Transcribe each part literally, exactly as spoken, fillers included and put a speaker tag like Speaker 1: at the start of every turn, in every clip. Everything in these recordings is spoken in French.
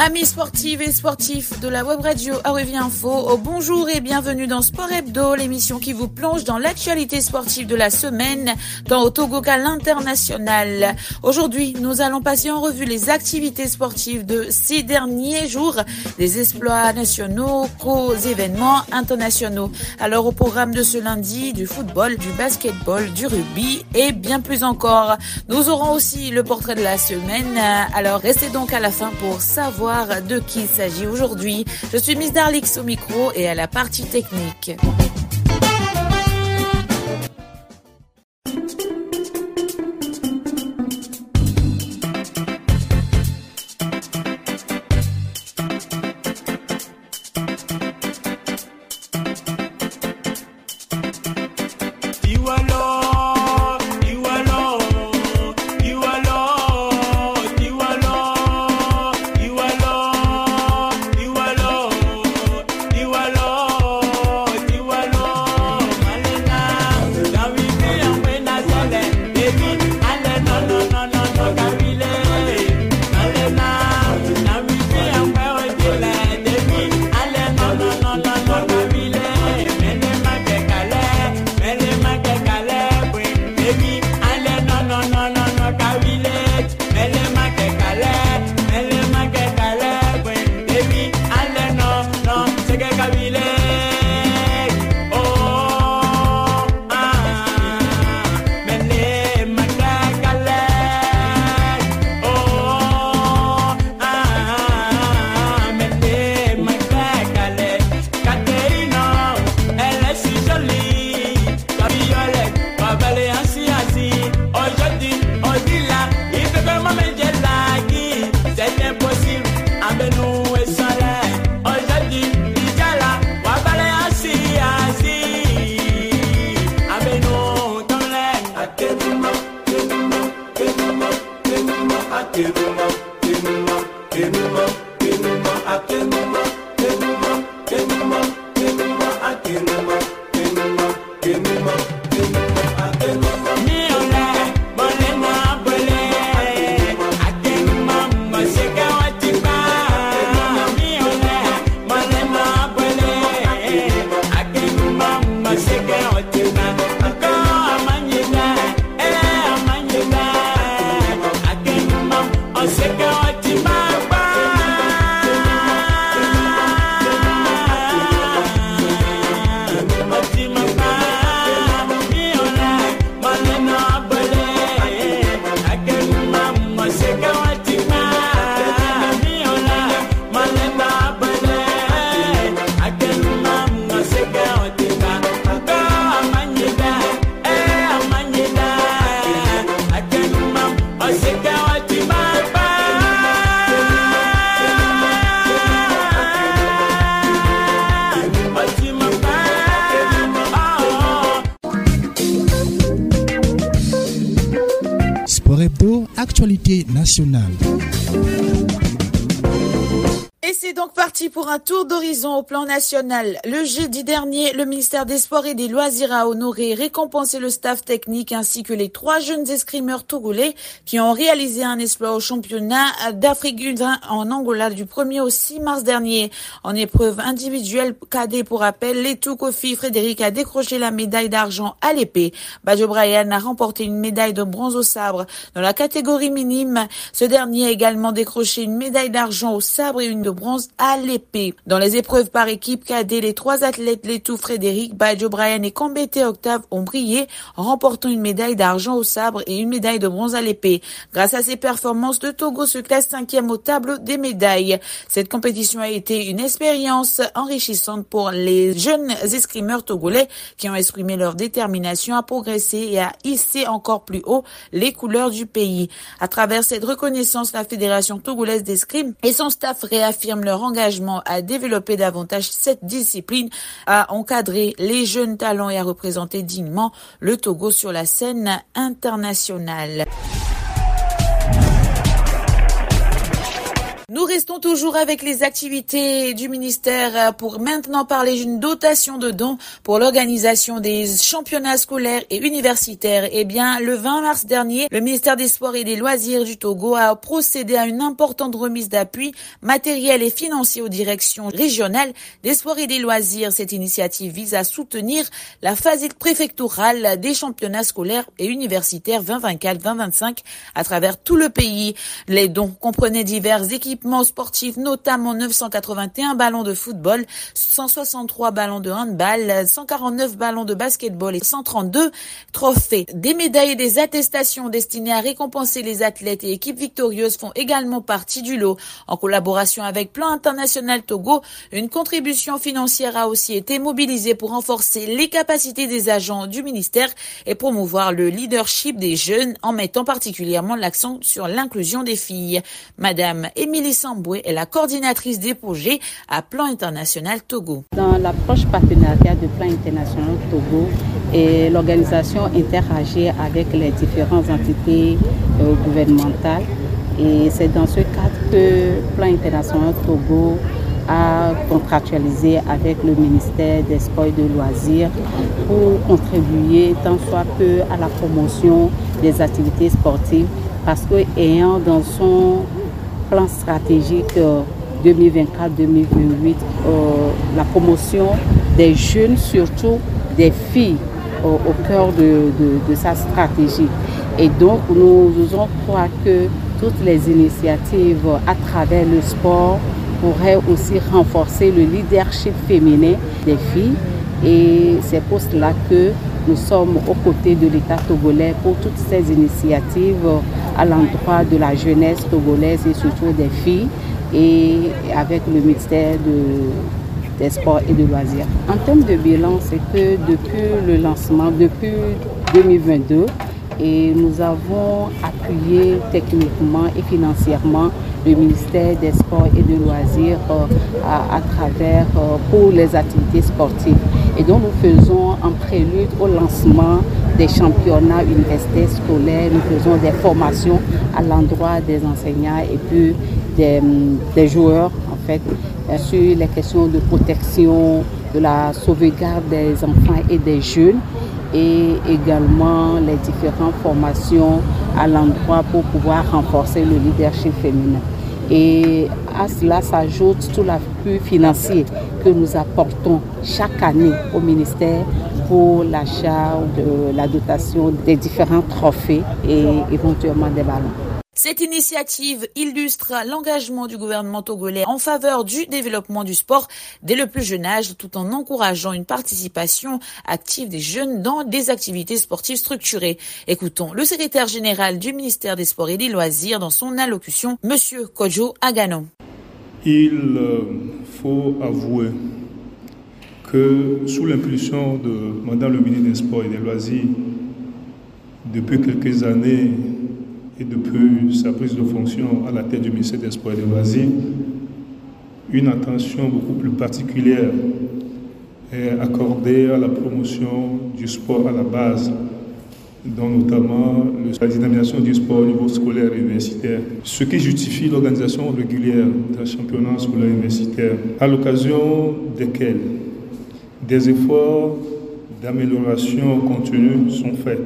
Speaker 1: Amis sportives et sportifs de la web radio Aruvie Info, oh, bonjour et bienvenue dans Sport Hebdo, l'émission qui vous plonge dans l'actualité sportive de la semaine, dans au Togo qu'à l'international. Aujourd'hui, nous allons passer en revue les activités sportives de ces derniers jours, des exploits nationaux qu'aux événements internationaux. Alors au programme de ce lundi, du football, du basketball, du rugby et bien plus encore. Nous aurons aussi le portrait de la semaine, alors restez donc à la fin pour savoir de qui il s'agit aujourd'hui. Je suis Miss Darlix au micro et à la partie technique.
Speaker 2: Actualité nationale.
Speaker 1: Et c'est donc parti pour un tour d'horizon au plan national. Le jeudi dernier, le ministère des Sports et des Loisirs a honoré et récompensé le staff technique ainsi que les trois jeunes escrimeurs togolais qui ont réalisé un exploit au championnat d'Afrique U vingt en Angola du premier au six mars dernier. En épreuve individuelle cadet pour rappel, Letou Kofi Frédéric a décroché la médaille d'argent à l'épée. Badjo Brian a remporté une médaille de bronze au sabre. Dans la catégorie minime, ce dernier a également décroché une médaille d'argent au sabre et une de bronze à l'épée. Dans les épreuves par équipe cadet, les trois athlètes Letou Frédéric, Badjo Brian et Kambete Octave ont brillé en remportant une médaille d'argent au sabre et une médaille de bronze à l'épée. Grâce à ces performances, le Togo se classe cinquième au tableau des médailles. Cette compétition a été une expérience enrichissante pour les jeunes escrimeurs togolais qui ont exprimé leur détermination à progresser et à hisser encore plus haut les couleurs du pays. À travers cette reconnaissance, la Fédération togolaise d'escrime et son staff réaffirment leur engagement à développer davantage cette discipline, à encadrer les jeunes talents et à représenter dignement le Togo sur la scène internationale. Nous restons toujours avec les activités du ministère pour maintenant parler d'une dotation de dons pour l'organisation des championnats scolaires et universitaires. Eh bien, le vingt mars dernier, le ministère des Sports et des Loisirs du Togo a procédé à une importante remise d'appui matériel et financier aux directions régionales des sports et des loisirs. Cette initiative vise à soutenir la phase préfectorale des championnats scolaires et universitaires vingt vingt-quatre vingt vingt-cinq à travers tout le pays. Les dons comprenaient divers équipements sportifs, notamment neuf cent quatre-vingt-un ballons de football, cent soixante-trois ballons de handball, cent quarante-neuf ballons de basketball et cent trente-deux trophées. Des médailles et des attestations destinées à récompenser les athlètes et équipes victorieuses font également partie du lot. En collaboration avec Plan International Togo, une contribution financière a aussi été mobilisée pour renforcer les capacités des agents du ministère et promouvoir le leadership des jeunes en mettant particulièrement l'accent sur l'inclusion des filles. Madame Émilie Samboué est la coordinatrice des projets à Plan International Togo.
Speaker 2: Dans l'approche partenariat de Plan International Togo, et l'organisation interagit avec les différentes entités euh, gouvernementales. Et c'est dans ce cadre que Plan International Togo a contractualisé avec le ministère des Sports et des Loisirs pour contribuer tant soit peu à la promotion des activités sportives, parce que ayant dans son plan stratégique euh, deux mille vingt-quatre deux mille vingt-huit euh, la promotion des jeunes, surtout des filles, euh, au cœur de, de, de sa stratégie. Et donc nous osons croire que toutes les initiatives à travers le sport pourraient aussi renforcer le leadership féminin des filles. Et c'est pour cela que nous sommes aux côtés de l'État togolais pour toutes ces initiatives à l'endroit de la jeunesse togolaise et surtout des filles, et avec le ministère de, des Sports et des Loisirs. En termes de bilan, c'est que depuis le lancement, depuis deux mille vingt-deux, et nous avons appuyé techniquement et financièrement le ministère des Sports et des Loisirs euh, à, à travers euh, pour les activités sportives. Et donc nous faisons en prélude au lancement des championnats universitaires scolaires, nous faisons des formations à l'endroit des enseignants et puis des, des joueurs en fait euh, sur les questions de protection, de la sauvegarde des enfants et des jeunes, et également les différentes formations à l'endroit pour pouvoir renforcer le leadership féminin. Et à cela s'ajoute tout l'appui financier que nous apportons chaque année au ministère pour l'achat de la dotation des différents trophées et éventuellement des ballons.
Speaker 1: Cette initiative illustre l'engagement du gouvernement togolais en faveur du développement du sport dès le plus jeune âge, tout en encourageant une participation active des jeunes dans des activités sportives structurées. Écoutons le secrétaire général du ministère des Sports et des Loisirs dans son allocution, Monsieur Kojo Agano.
Speaker 3: Il faut avouer que sous l'impulsion de Madame le ministre des Sports et des Loisirs, depuis quelques années, et depuis sa prise de fonction à la tête du ministère des Sports et des Loisirs, une attention beaucoup plus particulière est accordée à la promotion du sport à la base, dont notamment la dynamisation du sport au niveau scolaire et universitaire, ce qui justifie l'organisation régulière d'un championnat scolaire et universitaire, à l'occasion desquels des efforts d'amélioration continue sont faits.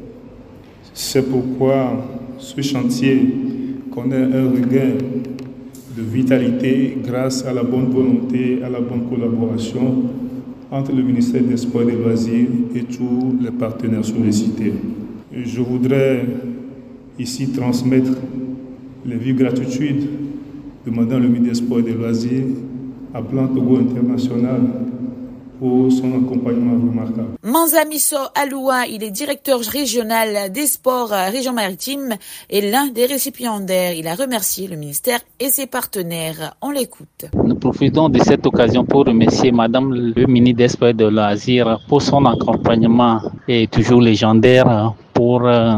Speaker 3: C'est pourquoi ce chantier connaît un regain de vitalité grâce à la bonne volonté, à la bonne collaboration entre le ministère des Sports et des Loisirs et tous les partenaires sollicités. Je voudrais ici transmettre les vives gratitudes de Madame le ministre des Sports et des Loisirs à Plan Togo International pour son accompagnement remarquable.
Speaker 1: Manzamiso Aloua, il est directeur régional des sports région maritime et l'un des récipiendaires. Il a remercié le ministère et ses partenaires. On l'écoute.
Speaker 4: Nous profitons de cette occasion pour remercier Madame le ministre des Sports et des Loisirs pour son accompagnement et toujours légendaire pour euh,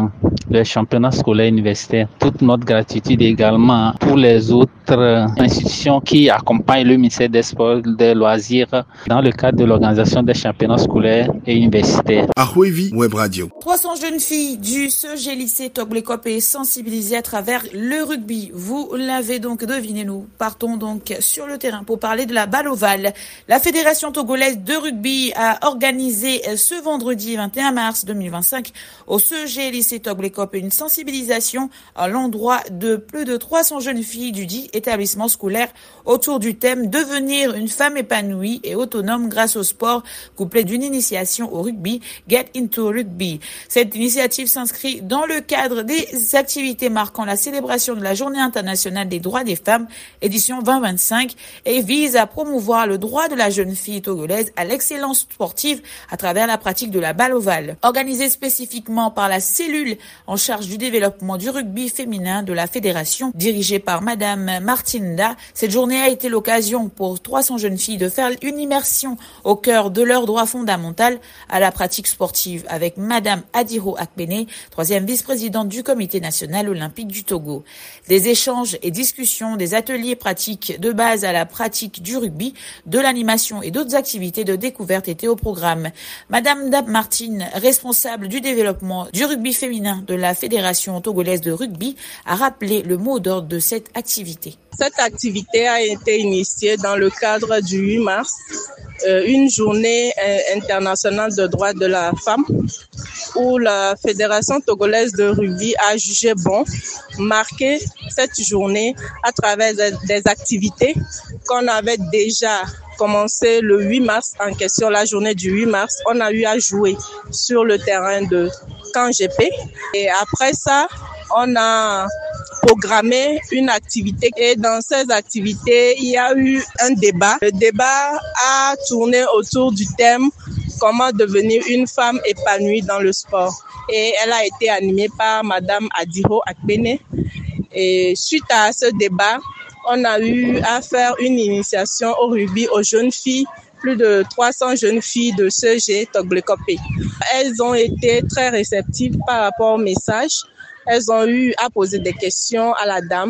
Speaker 4: le championnat scolaire universitaire. Toute notre gratitude également pour les autres institutions qui accompagnent le ministère des Sports et des Loisirs dans le cadre de l'organisation des championnats scolaires et universitaires.
Speaker 5: Ahouévi Web Radio.
Speaker 1: trois cents jeunes filles du C E G lycée Togolé-Copé sensibilisées à travers le rugby. Vous l'avez donc deviné, nous partons donc sur le terrain pour parler de la balle ovale. La Fédération togolaise de rugby a organisé ce vendredi vingt et un mars deux mille vingt-cinq au C E G lycée Togolé-Copé une sensibilisation à l'endroit de plus de trois cents jeunes filles du dit établissement scolaire autour du thème « Devenir une femme épanouie et autonome grâce au sport » couplé d'une initiation au rugby « Get into Rugby ». Cette initiative s'inscrit dans le cadre des activités marquant la célébration de la Journée internationale des droits des femmes, édition vingt vingt-cinq, et vise à promouvoir le droit de la jeune fille togolaise à l'excellence sportive à travers la pratique de la balle ovale. Organisée spécifiquement par la cellule en charge du développement du rugby féminin de la fédération, dirigée par Madame Martinda, cette journée a été l'occasion pour trois cents jeunes filles de faire une immersion au cœur de leur droit fondamental à la pratique sportive avec Madame Adiro Akpene, troisième vice-présidente du Comité national olympique du Togo. Des échanges et discussions, des ateliers pratiques de base à la pratique du rugby, de l'animation et d'autres activités de découverte étaient au programme. Madame Dab Martine, responsable du développement du rugby féminin de la Fédération togolaise de rugby, a rappelé le mot d'ordre de cette activité.
Speaker 6: Cette activité a été initiée dans le cadre du huit mars, euh, une journée euh, internationale de droits de la femme, où la Fédération togolaise de rugby a jugé bon marquer cette journée à travers des, des activités qu'on avait déjà commencé le huit mars en question, la journée du huit mars. On a eu à jouer sur le terrain de Camp G P et après ça, on a programmé une activité et dans ces activités, il y a eu un débat. Le débat a tourné autour du thème « Comment devenir une femme épanouie dans le sport ?» et elle a été animée par Madame Adiro Akpene. Et suite à ce débat, on a eu à faire une initiation au rugby aux jeunes filles, plus de trois cents jeunes filles de C E G Togolé-Copé. Elles ont été très réceptives par rapport au message. Elles ont eu à poser des questions à la dame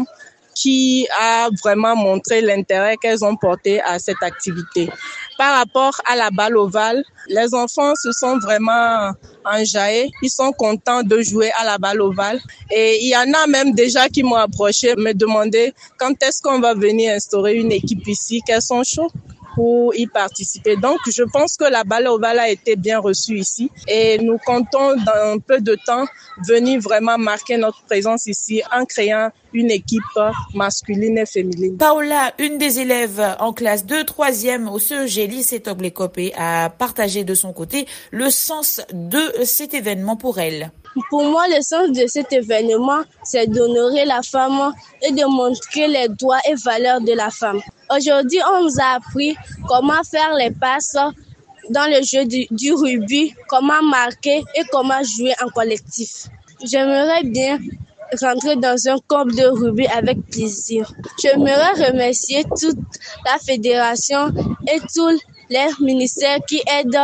Speaker 6: qui a vraiment montré l'intérêt qu'elles ont porté à cette activité. Par rapport à la balle ovale, les enfants se sont vraiment enjaillés. Ils sont contents de jouer à la balle ovale. Et il y en a même déjà qui m'ont approché, me demander quand est-ce qu'on va venir instaurer une équipe ici, qu'elles sont chaudes pour y participer. Donc, je pense que la balle ovale a été bien reçue ici et nous comptons dans un peu de temps venir vraiment marquer notre présence ici en créant une équipe masculine et féminine.
Speaker 1: Paola, une des élèves en classe de troisième au C E G lycée Togolé-Copé, a partagé de son côté le sens de cet événement pour elle.
Speaker 7: Pour moi, le sens de cet événement, c'est d'honorer la femme et de montrer les droits et valeurs de la femme. Aujourd'hui, on nous a appris comment faire les passes dans le jeu du, du rugby, comment marquer et comment jouer en collectif. J'aimerais bien rentrer dans un club de rugby avec plaisir. J'aimerais remercier toute la fédération et tous les ministères qui aident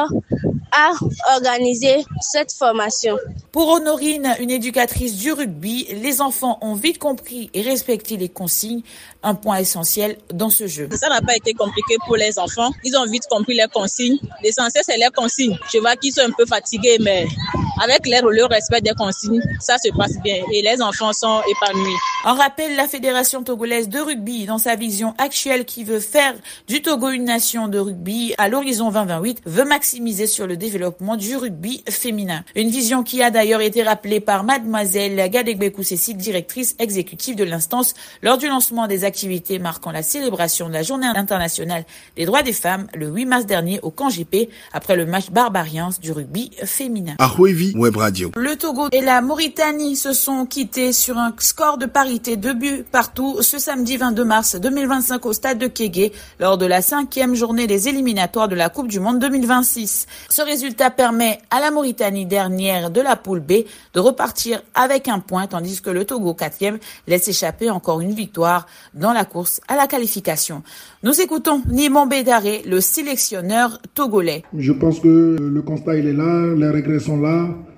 Speaker 7: à organiser cette formation.
Speaker 1: Pour Honorine, une éducatrice du rugby, les enfants ont vite compris et respecté les consignes, un point essentiel dans ce jeu.
Speaker 8: Ça n'a pas été compliqué pour les enfants. Ils ont vite compris les consignes. L'essentiel, c'est les consignes. Je vois qu'ils sont un peu fatigués, mais avec le respect des consignes, ça se passe bien et les enfants sont épanouis.
Speaker 1: En rappel, la Fédération togolaise de rugby, dans sa vision actuelle qui veut faire du Togo une nation de rugby à l'horizon vingt vingt-huit, veut maximiser sur le développement du rugby féminin. Une vision qui a d'ailleurs été rappelée par Mademoiselle Gadegbekou Cécile, directrice exécutive de l'instance, lors du lancement des activités marquant la célébration de la Journée internationale des droits des femmes le huit mars dernier au Camp G P, après le match Barbarians du rugby féminin.
Speaker 5: Ahouévi Web Radio.
Speaker 1: Le Togo et la Mauritanie se sont quittés sur un score de parité de buts partout ce samedi vingt-deux mars deux mille vingt-cinq au stade de Kégué lors de la cinquième journée des éliminatoires de la Coupe du Monde deux mille vingt-six. Ce résultat permet à la Mauritanie, dernière de la poule B, de repartir avec un point, tandis que le Togo, quatrième, laisse échapper encore une victoire dans la course à la qualification. Nous écoutons Nimon Bédaré, le sélectionneur togolais.
Speaker 9: Je pense que le constat il est là, les regrets sont là.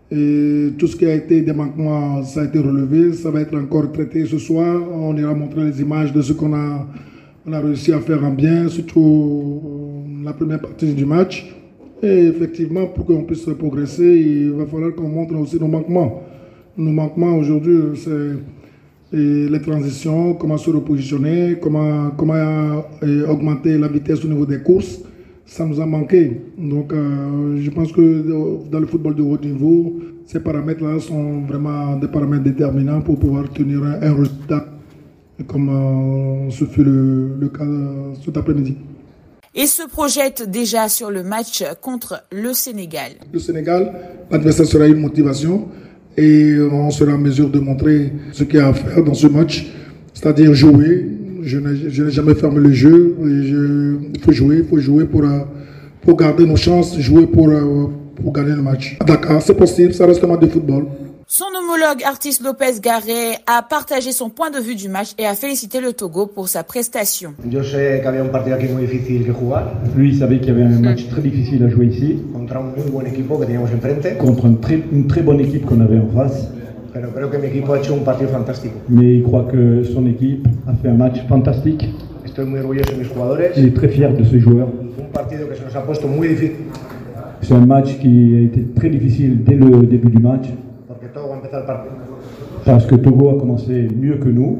Speaker 9: Et tout ce qui a été des manquements, ça a été relevé. Ça va être encore traité ce soir. On ira montrer les images de ce qu'on a, on a réussi à faire en bien, surtout la première partie du match. Et effectivement, pour qu'on puisse progresser, il va falloir qu'on montre aussi nos manquements. Nos manquements aujourd'hui, c'est les transitions, comment se repositionner, comment, comment augmenter la vitesse au niveau des courses. Ça nous a manqué. Donc, euh, je pense que dans le football de haut niveau, ces paramètres-là sont vraiment des paramètres déterminants pour pouvoir tenir un, un résultat comme euh, ce fut le, le cas euh, cet après-midi.
Speaker 1: Et se projette déjà sur le match contre le Sénégal.
Speaker 9: Le Sénégal, l'adversaire sera une motivation et on sera en mesure de montrer ce qu'il y a à faire dans ce match, c'est-à-dire jouer. Je n'ai, je n'ai jamais fermé le jeu. Il faut jouer, il faut jouer pour, pour garder nos chances, jouer pour, pour gagner le match. À Dakar, c'est possible, ça reste un match de football.
Speaker 1: Son homologue Artis Lopez Garret a partagé son point de vue du match et a félicité le Togo pour sa prestation.
Speaker 10: Je sais qu'il y avait un partido aquí muy difícil que jugar.
Speaker 11: Lui, il savait qu'il y avait un match très difficile à jouer ici.
Speaker 10: Contra un muy buen equipo que teníamos enfrente.
Speaker 11: Contre une très, une très bonne équipe qu'on avait en face.
Speaker 10: Pero creo que mi equipo ha hecho un partido fantástico.
Speaker 11: Mais il croit que son équipe a fait un match fantastique.
Speaker 10: Estoy muy orgulloso de mis jugadores.
Speaker 11: Il est très fier de ses joueurs.
Speaker 10: Un partido que se nos ha puesto muy difícil.
Speaker 11: C'est un match qui a été très difficile dès le début du match.
Speaker 10: Porque Togo ha empezado el partido.
Speaker 11: Parce que Togo a commencé mieux que nous.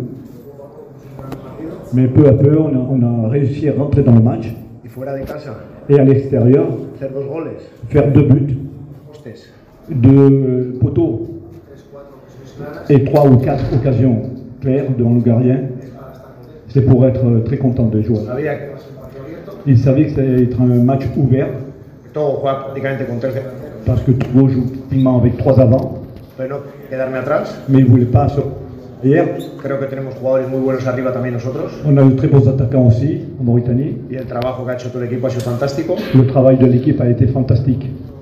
Speaker 11: Mais peu à peu, on a, on a réussi à rentrer dans le match.
Speaker 10: Y fuera de casa.
Speaker 11: Et à l'extérieur,
Speaker 10: faire deux goles.
Speaker 11: Faire deux buts.
Speaker 10: Hostes.
Speaker 11: Deux poteaux. Et trois ou quatre occasions claires devant le gardien. C'est pour être très content des joueurs. Il savait que c'était être un match ouvert. Parce que Togo joue pratiquement avec trois avants. Mais il ne voulait pas se... Hier,
Speaker 10: creo que tenemos jugadores muy buenos arriba también nosotros.
Speaker 11: On a de très bons attaquants aussi en Mauritanie.
Speaker 10: Y el trabajo que ha hecho todo el equipo ha sido fantástico.
Speaker 11: Le travail de l'équipe a été fantastique.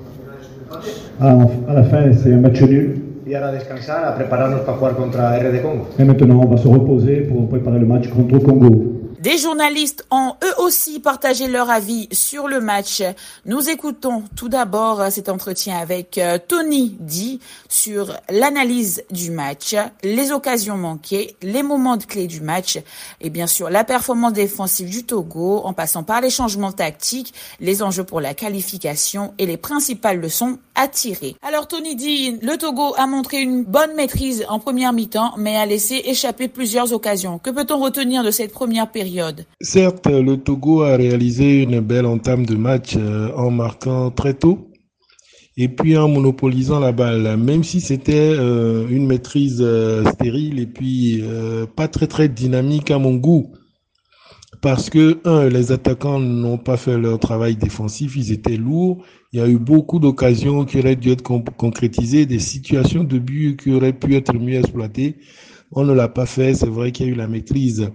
Speaker 11: À, à la fin, c'est un match nul.
Speaker 10: Y ahora descansar, a prepararnos para jugar contra R D Congo.
Speaker 11: Et maintenant, on va se reposer pour préparer le match contre le Congo.
Speaker 1: Des journalistes ont eux aussi partagé leur avis sur le match. Nous écoutons tout d'abord cet entretien avec Tony Di sur l'analyse du match, les occasions manquées, les moments de clé du match et bien sûr la performance défensive du Togo en passant par les changements tactiques, les enjeux pour la qualification et les principales leçons à tirer. Alors Tony Di, le Togo a montré une bonne maîtrise en première mi-temps mais a laissé échapper plusieurs occasions. Que peut-on retenir de cette première période?
Speaker 12: Certes, le Togo a réalisé une belle entame de match euh, en marquant très tôt et puis en monopolisant la balle, même si c'était euh, une maîtrise euh, stérile et puis euh, pas très très dynamique à mon goût. Parce que, un, les attaquants n'ont pas fait leur travail défensif, ils étaient lourds. Il y a eu beaucoup d'occasions qui auraient dû être comp- concrétisées, des situations de but qui auraient pu être mieux exploitées. On ne l'a pas fait, c'est vrai qu'il y a eu la maîtrise.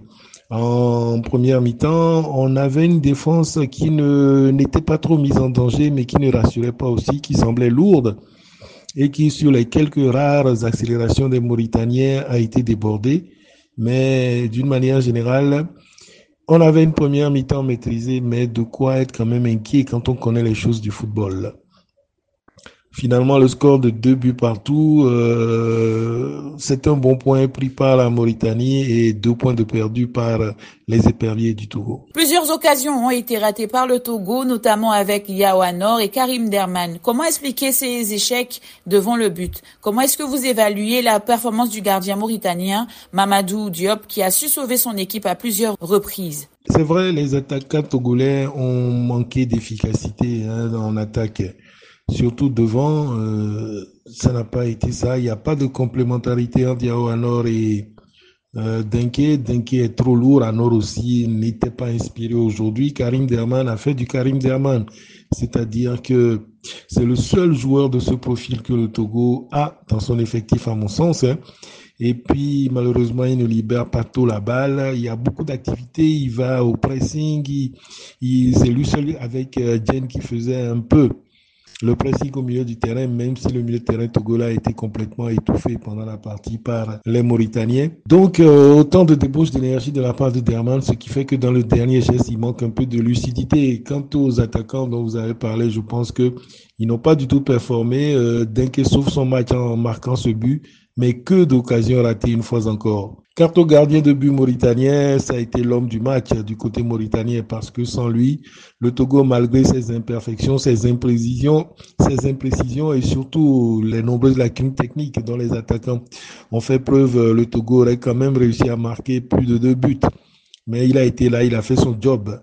Speaker 12: En première mi-temps, on avait une défense qui ne n'était pas trop mise en danger, mais qui ne rassurait pas aussi, qui semblait lourde et qui, sur les quelques rares accélérations des Mauritaniens, a été débordée. Mais d'une manière générale, on avait une première mi-temps maîtrisée, mais de quoi être quand même inquiet quand on connaît les choses du football. Finalement, le score de deux buts partout, euh, c'est un bon point pris par la Mauritanie et deux points de perdu par les éperviers du Togo.
Speaker 1: Plusieurs occasions ont été ratées par le Togo, notamment avec Yao Anor et Karim Derman. Comment expliquer ces échecs devant le but? Comment est-ce que vous évaluez la performance du gardien mauritanien Mamadou Diop qui a su sauver son équipe à plusieurs reprises?
Speaker 12: C'est vrai, les attaquants togolais ont manqué d'efficacité hein, en attaque. Surtout devant, euh, ça n'a pas été ça. Il n'y a pas de complémentarité entre Yao Anor et euh, Denke. Denke est trop lourd. Anor aussi n'était pas inspiré aujourd'hui. Karim Derman a fait du Karim Derman. C'est-à-dire que c'est le seul joueur de ce profil que le Togo a dans son effectif, à mon sens. Hein. Et puis, malheureusement, il ne libère pas tôt la balle. Il y a beaucoup d'activités. Il va au pressing. Il, il, c'est lui seul avec euh, Jen qui faisait un peu le pressing au milieu du terrain, même si le milieu de terrain togolais a été complètement étouffé pendant la partie par les Mauritaniens. Donc, euh, autant de débauche d'énergie de la part de Derman, ce qui fait que dans le dernier geste, il manque un peu de lucidité. Et quant aux attaquants dont vous avez parlé, je pense que ils n'ont pas du tout performé. Euh, Denke sauve son match en marquant ce but, mais que d'occasions ratées une fois encore. Quant au gardien de but mauritanien, ça a été l'homme du match du côté mauritanien parce que sans lui, le Togo, malgré ses imperfections, ses imprécisions, ses imprécisions et surtout les nombreuses lacunes techniques dont les attaquants ont fait preuve, le Togo aurait quand même réussi à marquer plus de deux buts. Mais il a été là, il a fait son job.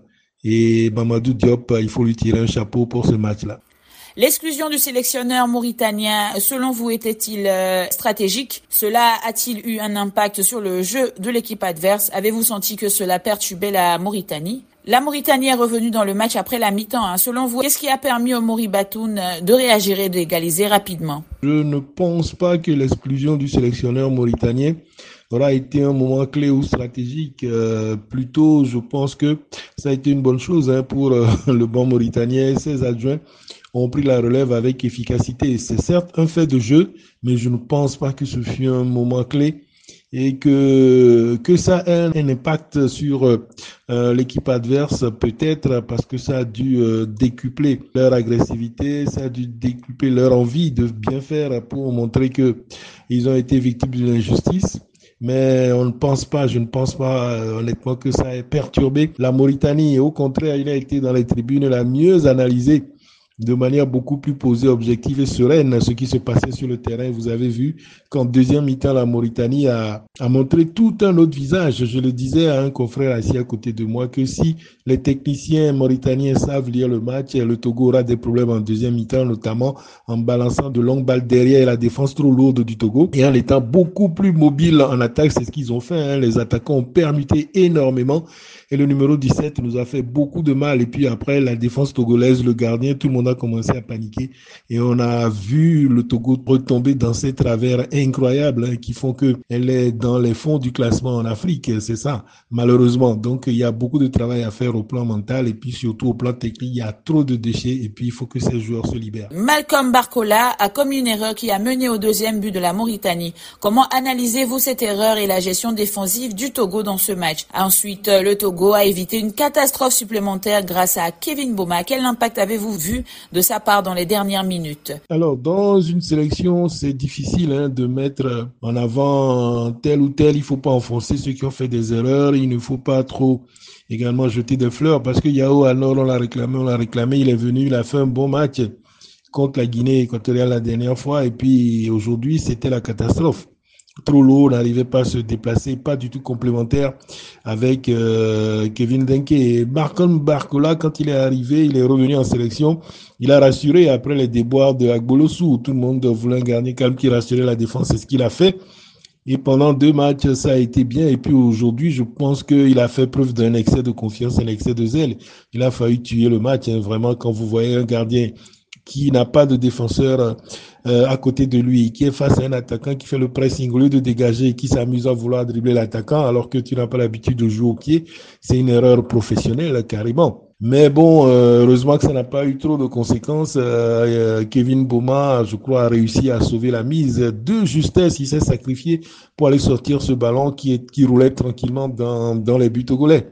Speaker 12: Et Mamadou Diop, il faut lui tirer un chapeau pour ce match-là.
Speaker 1: L'exclusion du sélectionneur mauritanien, selon vous, était-il euh, stratégique? Cela a-t-il eu un impact sur le jeu de l'équipe adverse? Avez-vous senti que cela perturbait la Mauritanie? La Mauritanie est revenue dans le match après la mi-temps. Hein. Selon vous, qu'est-ce qui a permis au Mori Batoun de réagir et d'égaliser rapidement?
Speaker 12: Je ne pense pas que l'exclusion du sélectionneur mauritanien aura été un moment clé ou stratégique. Euh, plutôt, je pense que ça a été une bonne chose hein, pour euh, le banc mauritanien et ses adjoints ont pris la relève avec efficacité. C'est certes un fait de jeu, mais je ne pense pas que ce fut un moment clé et que que ça ait un impact sur euh, l'équipe adverse, peut-être parce que ça a dû euh, décupler leur agressivité, ça a dû décupler leur envie de bien faire pour montrer que ils ont été victimes d'une injustice. Mais on ne pense pas, je ne pense pas euh, honnêtement que ça ait perturbé la Mauritanie. Au contraire, il a été dans les tribunes la mieux analysée de manière beaucoup plus posée, objective et sereine ce qui se passait sur le terrain. Vous avez vu qu'en deuxième mi-temps, la Mauritanie a, a montré tout un autre visage. Je le disais à un confrère assis à côté de moi que si les techniciens mauritaniens savent lire le match, le Togo aura des problèmes en deuxième mi-temps, notamment en balançant de longues balles derrière la défense trop lourde du Togo et en étant beaucoup plus mobile en attaque. C'est ce qu'ils ont fait. Hein. Les attaquants ont permuté énormément. Et le numéro dix-sept nous a fait beaucoup de mal. Et puis après, la défense togolaise, le gardien, tout le monde a commencé à paniquer. Et on a vu le Togo retomber dans ces travers incroyables hein, qui font qu'elle est dans les fonds du classement en Afrique. C'est ça, malheureusement. Donc, il y a beaucoup de travail à faire au plan mental et puis surtout au plan technique. Il y a trop de déchets et puis il faut que ces joueurs se libèrent.
Speaker 1: Malcolm Barcola a commis une erreur qui a mené au deuxième but de la Mauritanie. Comment analysez-vous cette erreur et la gestion défensive du Togo dans ce match? Ensuite, le Togo a évité une catastrophe supplémentaire grâce à Kevin Boma. Quel impact avez-vous vu de sa part dans les dernières minutes?
Speaker 12: Alors, dans une sélection, c'est difficile hein, de mettre en avant tel ou tel. Il ne faut pas enfoncer ceux qui ont fait des erreurs. Il ne faut pas trop également jeter des fleurs parce que Yao alors on l'a réclamé, on l'a réclamé. Il est venu, il a fait un bon match contre la Guinée équatoriale la dernière fois et puis aujourd'hui, c'était la catastrophe. Trop lourd, n'arrivait pas à se déplacer, pas du tout complémentaire avec euh, Kevin Denke. Et Malcolm Barcola, quand il est arrivé, il est revenu en sélection, il a rassuré après les déboires de Agbolosu, où tout le monde voulait un gardien calme qui rassurait la défense, c'est ce qu'il a fait. Et pendant deux matchs, ça a été bien. Et puis aujourd'hui, je pense qu'il a fait preuve d'un excès de confiance, un excès de zèle. Il a failli tuer le match, hein, vraiment, quand vous voyez un gardien qui n'a pas de défenseur euh, à côté de lui, qui est face à un attaquant qui fait le pressing au lieu de dégager et qui s'amuse à vouloir dribbler l'attaquant alors que tu n'as pas l'habitude de jouer au pied, c'est une erreur professionnelle carrément. Mais bon, euh, heureusement que ça n'a pas eu trop de conséquences. Euh, Kevin Boma, je crois, a réussi à sauver la mise de justesse. Il s'est sacrifié pour aller sortir ce ballon qui, est, qui roulait tranquillement dans, dans les buts togolais.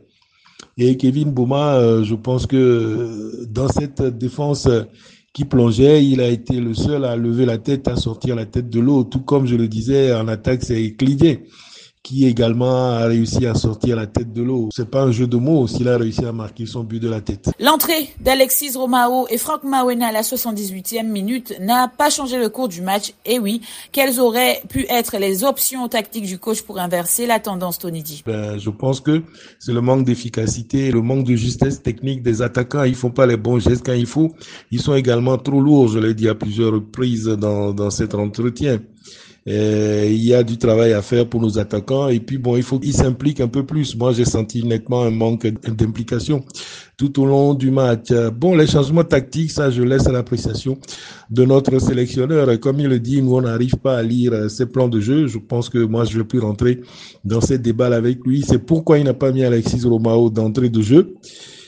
Speaker 12: Et Kevin Boma, euh, je pense que dans cette défense qui plongeait, il a été le seul à lever la tête, à sortir la tête de l'eau. Tout comme je le disais, en attaque, c'est Clivier qui également a réussi à sortir la tête de l'eau. C'est pas un jeu de mots s'il a réussi à marquer son but de la tête.
Speaker 1: L'entrée d'Alexis Romao et Franck Mawena à la soixante-dix-huitième minute n'a pas changé le cours du match. Et oui, quelles auraient pu être les options tactiques du coach pour inverser la tendance, Tony Di?
Speaker 12: Ben, je pense que c'est le manque d'efficacité, le manque de justesse technique des attaquants. Ils font pas les bons gestes quand il faut. Ils sont également trop lourds, je l'ai dit à plusieurs reprises dans, dans cet entretien. Et il y a du travail à faire pour nos attaquants et puis bon, il faut qu'ils s'impliquent un peu plus. Moi, j'ai senti nettement un manque d'implication tout au long du match. Bon, les changements tactiques, ça, je laisse à l'appréciation de notre sélectionneur. Comme il le dit, nous, on n'arrive pas à lire ses plans de jeu. Je pense que moi, je vais plus rentrer dans ces débats avec lui. C'est pourquoi il n'a pas mis Alexis Romao d'entrée de jeu.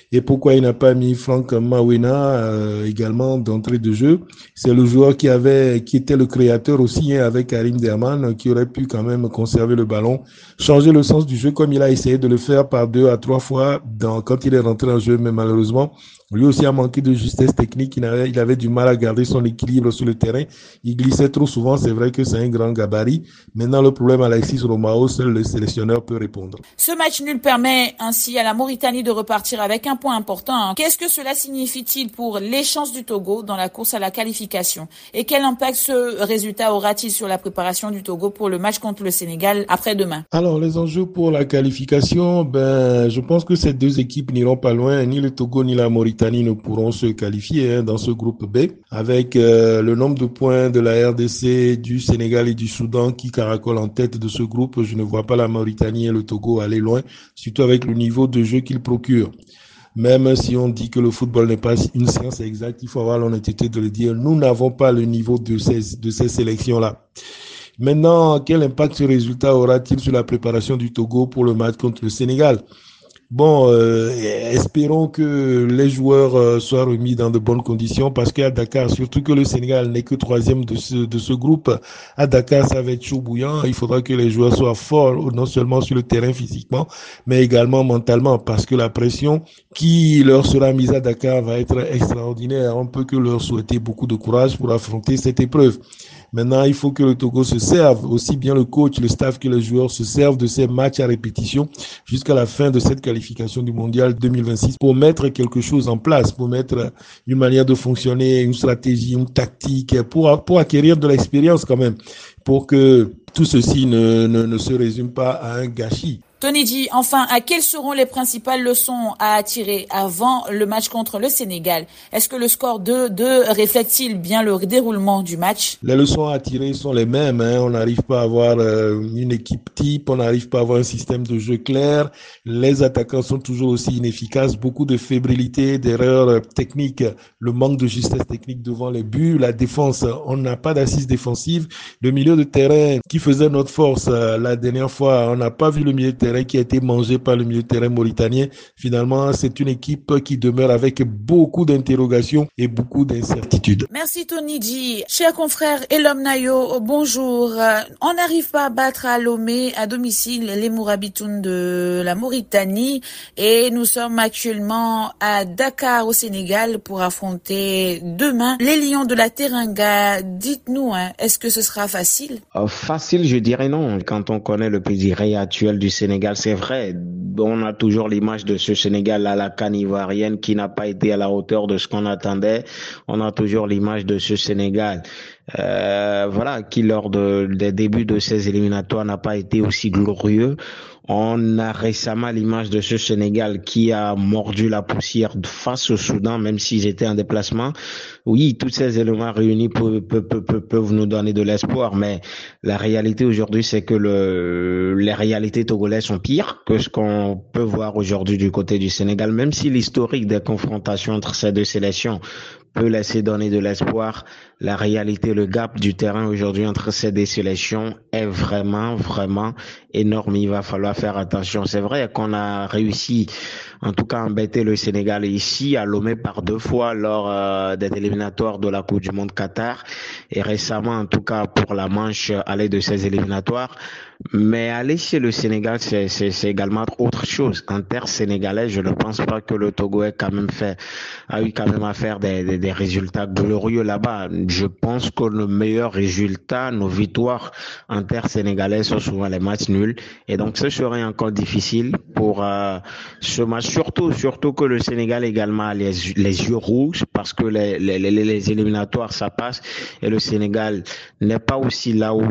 Speaker 12: Et pourquoi il n'a pas mis Franck Mawena euh, également d'entrée de jeu? C'est le joueur qui avait, qui était le créateur aussi, hein, avec Karim Derman, qui aurait pu quand même conserver le ballon, changer le sens du jeu comme il a essayé de le faire par deux à trois fois dans, quand il est rentré en jeu, mais malheureusement, lui aussi a manqué de justesse technique. Il avait, il avait du mal à garder son équilibre sur le terrain. Il glissait trop souvent. C'est vrai que c'est un grand gabarit. Maintenant, le problème, Alexis Romao, seul le sélectionneur peut répondre.
Speaker 1: Ce match nul permet ainsi à la Mauritanie de repartir avec un point important. Qu'est-ce que cela signifie-t-il pour les chances du Togo dans la course à la qualification? Et quel impact ce résultat aura-t-il sur la préparation du Togo pour le match contre le Sénégal après-demain?
Speaker 12: Alors, les enjeux pour la qualification, ben, je pense que ces deux équipes n'iront pas loin. Ni le Togo, ni la Mauritanie ne pourront se qualifier hein, dans ce groupe B. Avec euh, le nombre de points de la R D C, du Sénégal et du Soudan qui caracolent en tête de ce groupe, je ne vois pas la Mauritanie et le Togo aller loin, surtout avec le niveau de jeu qu'ils procurent. Même si on dit que le football n'est pas une science exacte, il faut avoir l'honnêteté de le dire. Nous n'avons pas le niveau de ces, de ces sélections-là. Maintenant, quel impact ce résultat aura-t-il sur la préparation du Togo pour le match contre le Sénégal? Bon, euh, espérons que les joueurs euh, soient remis dans de bonnes conditions parce qu'à Dakar, surtout que le Sénégal n'est que troisième de ce de ce groupe, à Dakar, ça va être chaud bouillant. Il faudra que les joueurs soient forts, non seulement sur le terrain physiquement, mais également mentalement, parce que la pression qui leur sera mise à Dakar va être extraordinaire. On peut que leur souhaiter beaucoup de courage pour affronter cette épreuve. Maintenant, il faut que le Togo se serve, aussi bien le coach, le staff que les joueurs se servent de ces matchs à répétition jusqu'à la fin de cette qualification du mondial deux mille vingt-six pour mettre quelque chose en place, pour mettre une manière de fonctionner, une stratégie, une tactique, pour, pour acquérir de l'expérience quand même, pour que tout ceci ne, ne, ne se résume pas à un gâchis.
Speaker 1: Tony G, enfin, à quelles seront les principales leçons à attirer avant le match contre le Sénégal? Est-ce que le score deux deux reflète-t-il bien le déroulement du match?
Speaker 12: Les leçons à attirer sont les mêmes. Hein. On n'arrive pas à avoir euh, une équipe type, on n'arrive pas à avoir un système de jeu clair. Les attaquants sont toujours aussi inefficaces. Beaucoup de fébrilité, d'erreurs techniques, le manque de justesse technique devant les buts. La défense, on n'a pas d'assise défensive. Le milieu de terrain qui faisait notre force euh, la dernière fois, on n'a pas vu le milieu de terrain qui a été mangé par le milieu de terrain mauritanien. Finalement, c'est une équipe qui demeure avec beaucoup d'interrogations et beaucoup d'incertitudes.
Speaker 1: Merci Tony G. Chers confrères, Elom Nayo, bonjour. On n'arrive pas à battre à Lomé, à domicile, les Mourabitoun de la Mauritanie et nous sommes actuellement à Dakar au Sénégal pour affronter demain les Lions de la Teranga. Dites-nous, hein, est-ce que ce sera facile?
Speaker 13: euh, Facile, je dirais non. Quand on connaît le pedigree actuel du Sénégal, c'est vrai, on a toujours l'image de ce Sénégal à la CAN ivoirienne qui n'a pas été à la hauteur de ce qu'on attendait. On a toujours l'image de ce Sénégal, euh, voilà, qui lors de, des débuts de ces éliminatoires n'a pas été aussi glorieux. On a récemment l'image de ce Sénégal qui a mordu la poussière face au Soudan, même s'ils étaient en déplacement. Oui, tous ces éléments réunis peuvent, peuvent, peuvent, peuvent nous donner de l'espoir, mais la réalité aujourd'hui, c'est que le, les réalités togolaises sont pires que ce qu'on peut voir aujourd'hui du côté du Sénégal, même si l'historique des confrontations entre ces deux sélections peut laisser donner de l'espoir. La réalité, le gap du terrain aujourd'hui entre ces deux sélections est vraiment, vraiment énorme. Il va falloir faire attention. C'est vrai qu'on a réussi, en tout cas, à embêter le Sénégal ici, à Lomé par deux fois lors euh, des éliminatoires de la Coupe du Monde Qatar et récemment, en tout cas, pour la manche aller de ces éliminatoires. Mais aller chez le Sénégal, c'est, c'est, c'est également autre chose. En terre sénégalaise, je ne pense pas que le Togo ait quand même fait, a eu quand même à faire des, des, des résultats glorieux là-bas. Je pense que le meilleur résultat, nos victoires en terre sénégalaise sont souvent les matchs nuls. Et donc, ce serait encore difficile pour euh, ce match. Surtout, surtout que le Sénégal également a les, les yeux rouges parce que les, les, les, les éliminatoires, ça passe. Et le Sénégal n'est pas aussi là où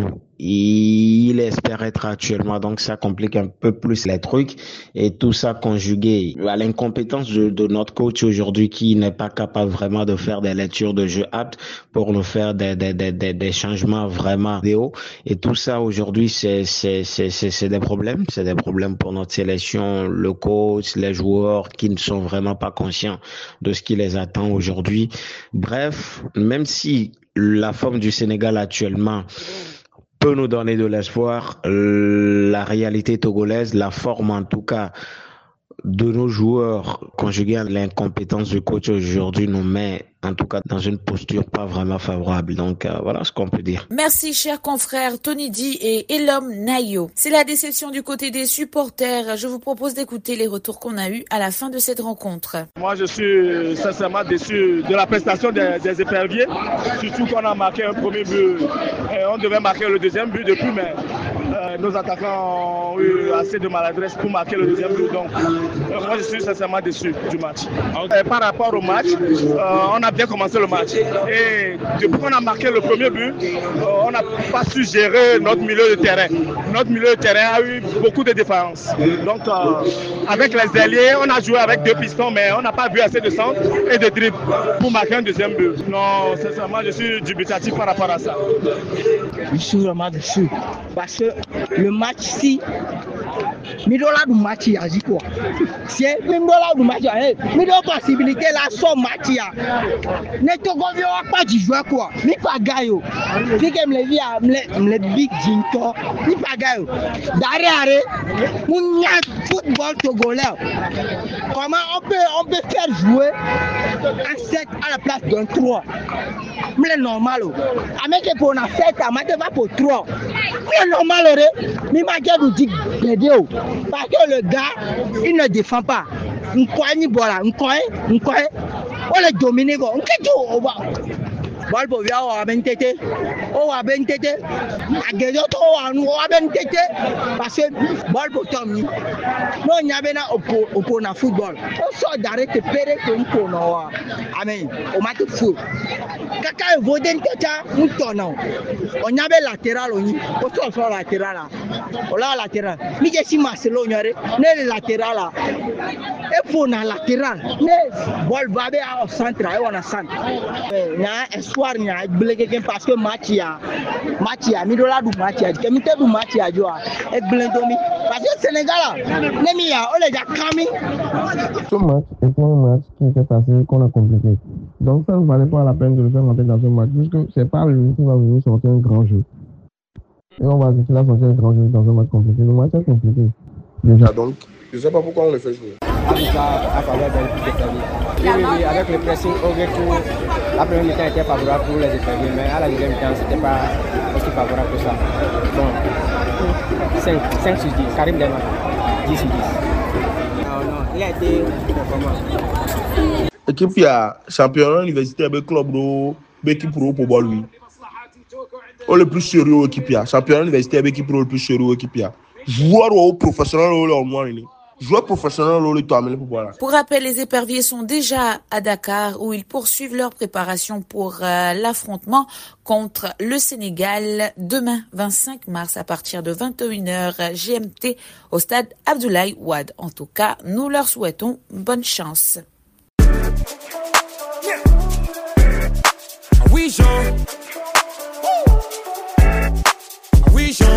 Speaker 13: il espère être actuellement, donc ça complique un peu plus les trucs et tout ça conjugué à l'incompétence de, de notre coach aujourd'hui qui n'est pas capable vraiment de faire des lectures de jeu aptes pour nous faire des, des, des, des, des changements vraiment idéaux et tout ça aujourd'hui c'est, c'est, c'est, c'est, c'est des problèmes, c'est des problèmes pour notre sélection, le coach, les joueurs qui ne sont vraiment pas conscients de ce qui les attend aujourd'hui. Bref, même si la forme du Sénégal actuellement peut nous donner de l'espoir, la réalité togolaise, la forme en tout cas, de nos joueurs, conjugué à l'incompétence du coach aujourd'hui, nous met en tout cas dans une posture pas vraiment favorable. Donc euh, voilà ce qu'on peut dire.
Speaker 1: Merci chers confrères Tony Di et Elom Nayo. C'est la déception du côté des supporters. Je vous propose d'écouter les retours qu'on a eus à la fin de cette rencontre.
Speaker 14: Moi je suis sincèrement déçu de la prestation des, des éperviers, surtout qu'on a marqué un premier but et on devait marquer le deuxième but depuis, mais euh, nos attaquants ont eu assez de maladresse pour marquer le deuxième but. Donc euh, moi je suis sincèrement déçu du match. Et par rapport au match, euh, on a bien commencé le match. Et depuis qu'on a marqué le premier but, euh, on n'a pas su gérer notre milieu de terrain. Notre milieu de terrain a eu beaucoup de défaillances. Donc euh, avec les ailiers, on a joué avec deux pistons, mais on n'a pas vu assez de centre et de dribble pour marquer un deuxième but. Non, sincèrement, je suis dubitatif par rapport à ça.
Speaker 15: Je suis vraiment déçu. Parce que le match-ci, Midola du match, il a dit quoi? C'est Midola du match, il y a possibilité là, son match. Ne te conviens pas du joueur quoi. Ni pas gaio. Si que me levi à me big jinto. Ni pas gaio. Derrière, on y a football togolais. Comment on peut on peut faire jouer un sept à la place d'un trois? Mais normal. Avec pour on a sept, à mettre pas pour trois. Mais normal, mais ma gueule nous dit vidéo. Parce que le gars, il ne défend pas. On croit ni voilà, on croit, on croit. On les domine, on quitte au bas. Bal pour via au abentete, au abentete, à guézoto au abentete, parce que bal pour Tommy. Non, il y avait un au pour na football. On sort d'arrêter péré comme pour nous. Amen. On m'a tout fou. Kaka voden teta, nous tournons. On y avait latéral, on y, on sort sur latéral là. On l'a latéral. Mais je suis Marcelo, on y a le latéral là. Et pour na latéral, mais bal va bien au centre, on a centre. Soir ni a bleke parce que match ya match ya midola du match ya que mité du match ya joa et blendomi parce que Sénégal nemi ya on les a kami.
Speaker 16: Ce match est un match qui était passé qu'on a compliqué. Donc ça ne valait pas la peine de le faire monter dans ce match puisque c'est pas lui qui va venir sortir un grand jeu. Et on va essayer de sortir un grand jeu dans un match compliqué. Le match est compliqué. Déjà donc, je ne sais pas pourquoi on le fait jouer.
Speaker 17: Oui, oui, oui, avec le pressing au retour, la première mi-temps était favorable pour les étrangers, mais à la deuxième mi-temps, ce n'était pas aussi favorable que ça. Donc, cinq sur dix, Karim Dema, dix sur dix. Non, non, il a été performant.
Speaker 12: Équipe qui a championnat universitaire avec club pro, équipe pro pour boire lui. On le plus sérieux équipe ya, championnat universitaire avec équipe pro le plus sérieux équipe ya. Joueur ou professionnel ou le moins ni. Joueur professionnel ou le tout amené pour boire.
Speaker 1: Pour rappel, les éperviers sont déjà à Dakar où ils poursuivent leur préparation pour euh, l'affrontement contre le Sénégal demain vingt-cinq mars à partir de vingt et une heures G M T au stade Abdoulaye Wade. En tout cas, nous leur souhaitons bonne chance. Oui, Jean. Oui, Jean.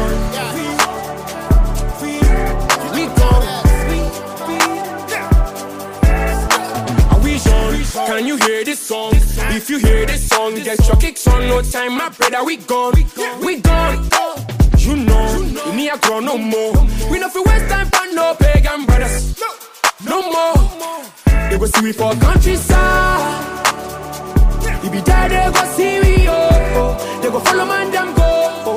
Speaker 18: Can you hear this song? If you hear this song, get your kicks on. No time, my brother, we gone. We gone. You know, you need a grow no more. We know for waste time for no pagan brothers. No more. They go see we for countryside. You be there, they go see we, oh. They go follow man, them go.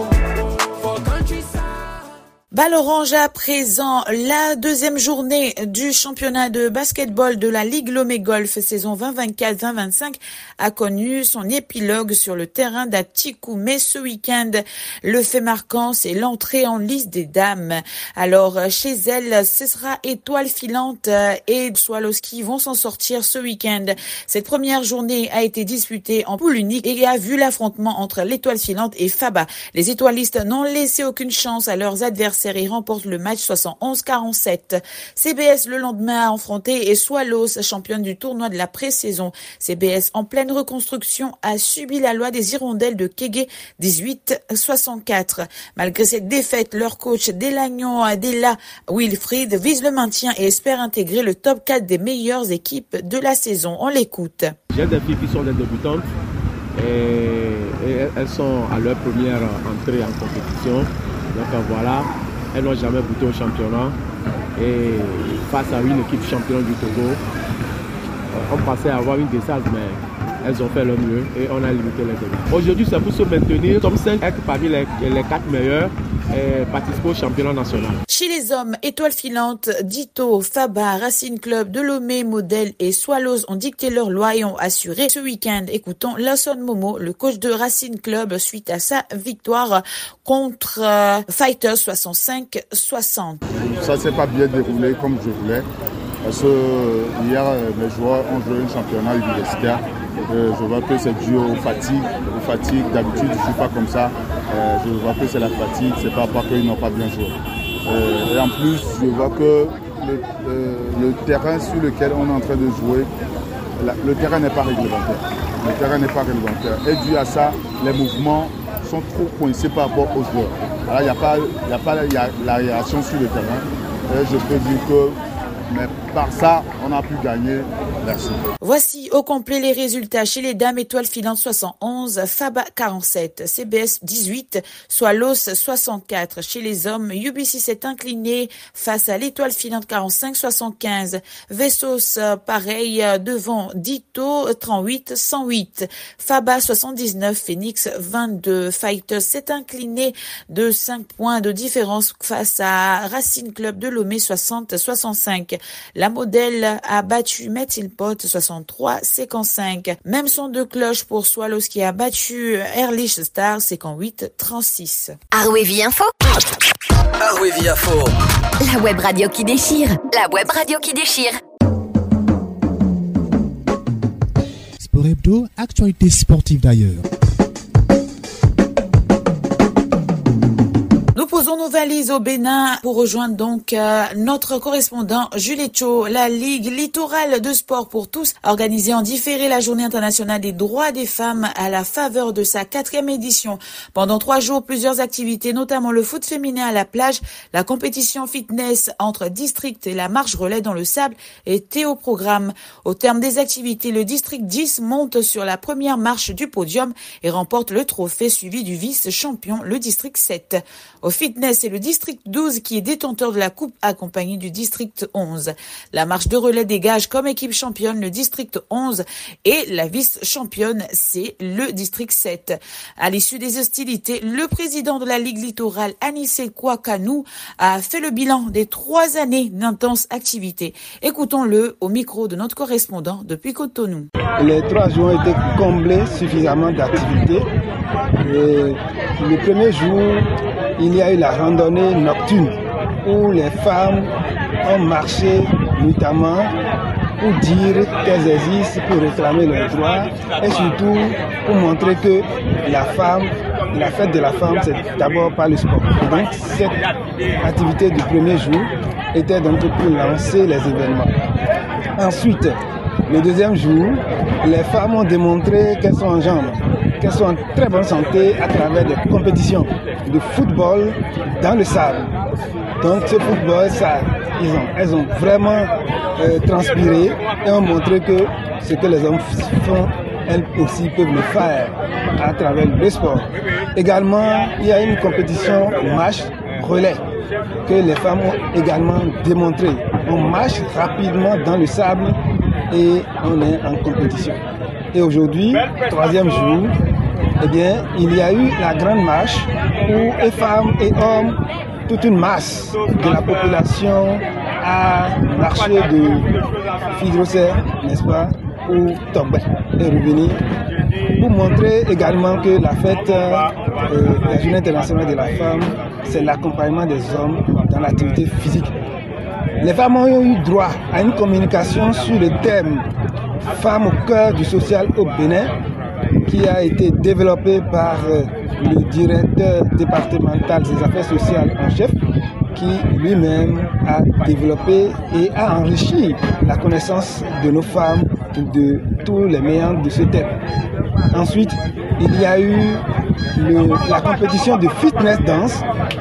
Speaker 1: Balle orange à présent, la deuxième journée du championnat de basketball de la Ligue Lomé Golf saison vingt vingt-quatre vingt vingt-cinq a connu son épilogue sur le terrain d'Atikoumé ce week-end. Le fait marquant, c'est l'entrée en lice des dames. Alors, chez elles, ce sera Étoile Filante et Swalowski vont s'en sortir ce week-end. Cette première journée a été disputée en poule unique et a vu l'affrontement entre l'Étoile Filante et Faba. Les étoilistes n'ont laissé aucune chance à leurs adversaires et remporte le match soixante-onze à quarante-sept. C B S le lendemain a affronté et Swallows, championne du tournoi de la pré-saison. C B S en pleine reconstruction a subi la loi des hirondelles de Kégué dix-huit à soixante-quatre. Malgré cette défaite, leur coach Delagnon Adela Wilfried vise le maintien et espère intégrer le top quatre des meilleures équipes de la saison. On l'écoute.
Speaker 19: J'ai des filles qui sont des débutantes et, et elles sont à leur première entrée en compétition. Donc voilà. Elles n'ont jamais goûté au championnat. Et face à une équipe championne du Togo, on pensait avoir une descente, mais elles ont fait le mieux et on a limité les dégâts. Aujourd'hui, c'est pour se maintenir comme cinq, être parmi les, les quatre meilleurs et participer au championnat national.
Speaker 1: Chez les hommes, Étoile Filante, Dito, Faba, Racing Club, Delomé, Modèle et Swallows ont dicté leur loi et ont assuré ce week-end. Écoutons Lawson Momo, le coach de Racing Club, suite à sa victoire contre euh, Fighters soixante-cinq soixante.
Speaker 20: Ça ne s'est pas bien déroulé comme je voulais. Parce que hier, les joueurs ont joué un championnat universitaire. Je vois que c'est dû aux fatigues. Aux fatigues. D'habitude, je ne suis pas comme ça. Je vois que c'est la fatigue, c'est pas parce qu'ils n'ont pas bien joué. Et en plus, je vois que le, le terrain sur lequel on est en train de jouer, le terrain n'est pas réglementaire. Le terrain n'est pas réglementaire. Et dû à ça, les mouvements sont trop coincés par rapport aux joueurs. Alors, il n'y a pas, il y a pas il y a la réaction sur le terrain. Et je peux dire que mais par ça, on a pu gagner. Merci.
Speaker 1: Voici au complet les résultats chez les dames. Étoile Filante soixante et onze, Faba quarante-sept, C B S dix-huit, Swallows soixante-quatre. Chez les hommes, U B C s'est incliné face à l'Étoile Filante quarante-cinq soixante-quinze. Vessos, pareil, devant Dito trente-huit cent huit. Faba soixante-dix-neuf, Phoenix vingt-deux. Fighters s'est incliné de cinq points de différence face à Racing Club de Lomé soixante soixante-cinq. La Modèle a battu Metilpot soixante-trois cinquante-cinq. Même son de cloche pour Swallows qui a battu Ehrlich Star cinquante-huit trente-six.
Speaker 21: Arwevi Info.
Speaker 22: Arwevi Info.
Speaker 21: La web radio qui déchire. La web radio qui déchire.
Speaker 23: Sport Hebdo, actualité sportive d'ailleurs.
Speaker 1: Nous posons nos valises au Bénin pour rejoindre donc euh, notre correspondant Jules Cho. La Ligue littorale de sport pour tous a organisé en différé la Journée internationale des droits des femmes à la faveur de sa quatrième édition. Pendant trois jours, plusieurs activités, notamment le foot féminin à la plage, la compétition fitness entre districts et la marche relais dans le sable étaient au programme. Au terme des activités, le district dix monte sur la première marche du podium et remporte le trophée suivi du vice-champion, le district sept. Au fitness, c'est le district douze qui est détenteur de la coupe accompagné du district onze. La marche de relais dégage comme équipe championne le district onze et la vice-championne, c'est le district sept. À l'issue des hostilités, le président de la Ligue littorale, Anissé Kouakanou, a fait le bilan des trois années d'intense activité. Écoutons-le au micro de notre correspondant depuis Cotonou.
Speaker 24: Les trois jours ont été comblés suffisamment d'activités. Et le premier jour, il y a eu la randonnée nocturne où les femmes ont marché notamment pour dire qu'elles existent, pour réclamer leurs droits et surtout pour montrer que la femme, la fête de la femme, c'est d'abord par le sport. Et donc cette activité du premier jour était donc pour lancer les événements. Ensuite, le deuxième jour, les femmes ont démontré qu'elles sont en jambes, qu'elles sont en très bonne santé à travers des compétitions de football dans le sable. Donc ce football, ça, ils ont, elles ont vraiment euh, transpiré et ont montré que ce que les hommes font, elles aussi peuvent le faire à travers le sport. Également, il y a une compétition marche relais que les femmes ont également démontré. On marche rapidement dans le sable et on est en compétition. Et aujourd'hui, troisième jour, eh bien, il y a eu la grande marche où les femmes et hommes, toute une masse de la population a marché de Fidrosser, n'est-ce pas, ou Tombé et revenir pour montrer également que la fête, euh, la Journée internationale de la femme, c'est l'accompagnement des hommes dans l'activité physique. Les femmes ont eu droit à une communication sur le thème « Femmes au cœur du social au Bénin » qui a été développé par euh, le directeur départemental des affaires sociales en chef qui lui-même a développé et a enrichi la connaissance de nos femmes de tous les méandres de ce thème. Ensuite, il y a eu le, la compétition de fitness dance,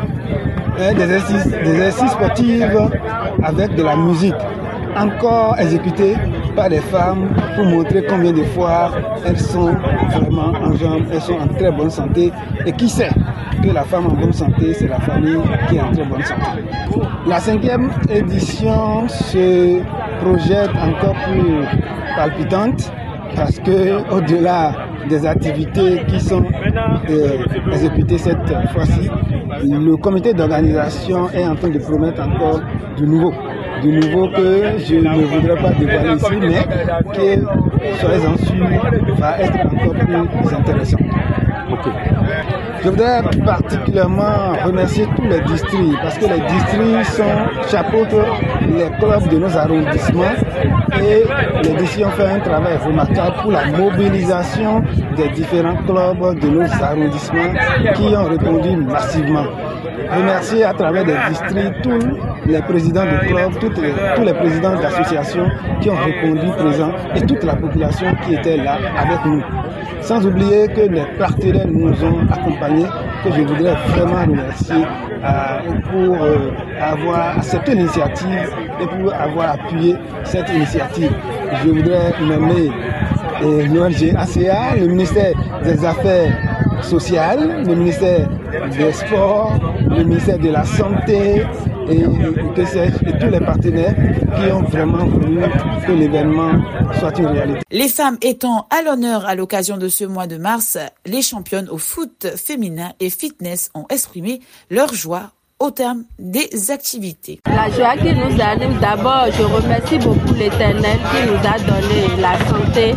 Speaker 24: hein, des exercices, des exercices sportifs avec de la musique, encore exécutés par les femmes pour montrer combien de fois elles sont vraiment en jambes, elles sont en très bonne santé. Et qui sait que la femme en bonne santé, c'est la famille qui est en très bonne santé. La cinquième édition se projette encore plus palpitante parce que au-delà des activités qui sont euh, exécutées cette fois-ci, le comité d'organisation est en train de promettre encore du nouveau. Du nouveau que je ne voudrais pas dévoiler ici, mais que, soyez-en sûrs, va être encore plus intéressant. Okay. Je voudrais particulièrement remercier tous les districts, parce que les districts sont, chapeautent les clubs de nos arrondissements et les districts ont fait un travail remarquable pour la mobilisation des différents clubs de nos arrondissements qui ont répondu massivement. Remercier à travers les districts tous les présidents de clubs, toutes les, tous les présidents d'associations qui ont répondu présents et toute la population qui était là avec nous. Sans oublier que les partenaires nous ont accompagnés, que je voudrais vraiment remercier euh, pour euh, avoir accepté l'initiative et pour avoir appuyé cette initiative. Je voudrais nommer euh, l'O N G A C A, le ministère des Affaires sociales, le ministère des Sports, le ministère de la Santé et, et, que et tous les partenaires qui ont vraiment voulu que l'événement soit une réalité.
Speaker 1: Les femmes étant à l'honneur à l'occasion de ce mois de mars, les championnes au foot féminin et fitness ont exprimé leur joie au terme des activités.
Speaker 2: La joie qui nous anime, d'abord, je remercie beaucoup l'Éternel qui nous a donné la santé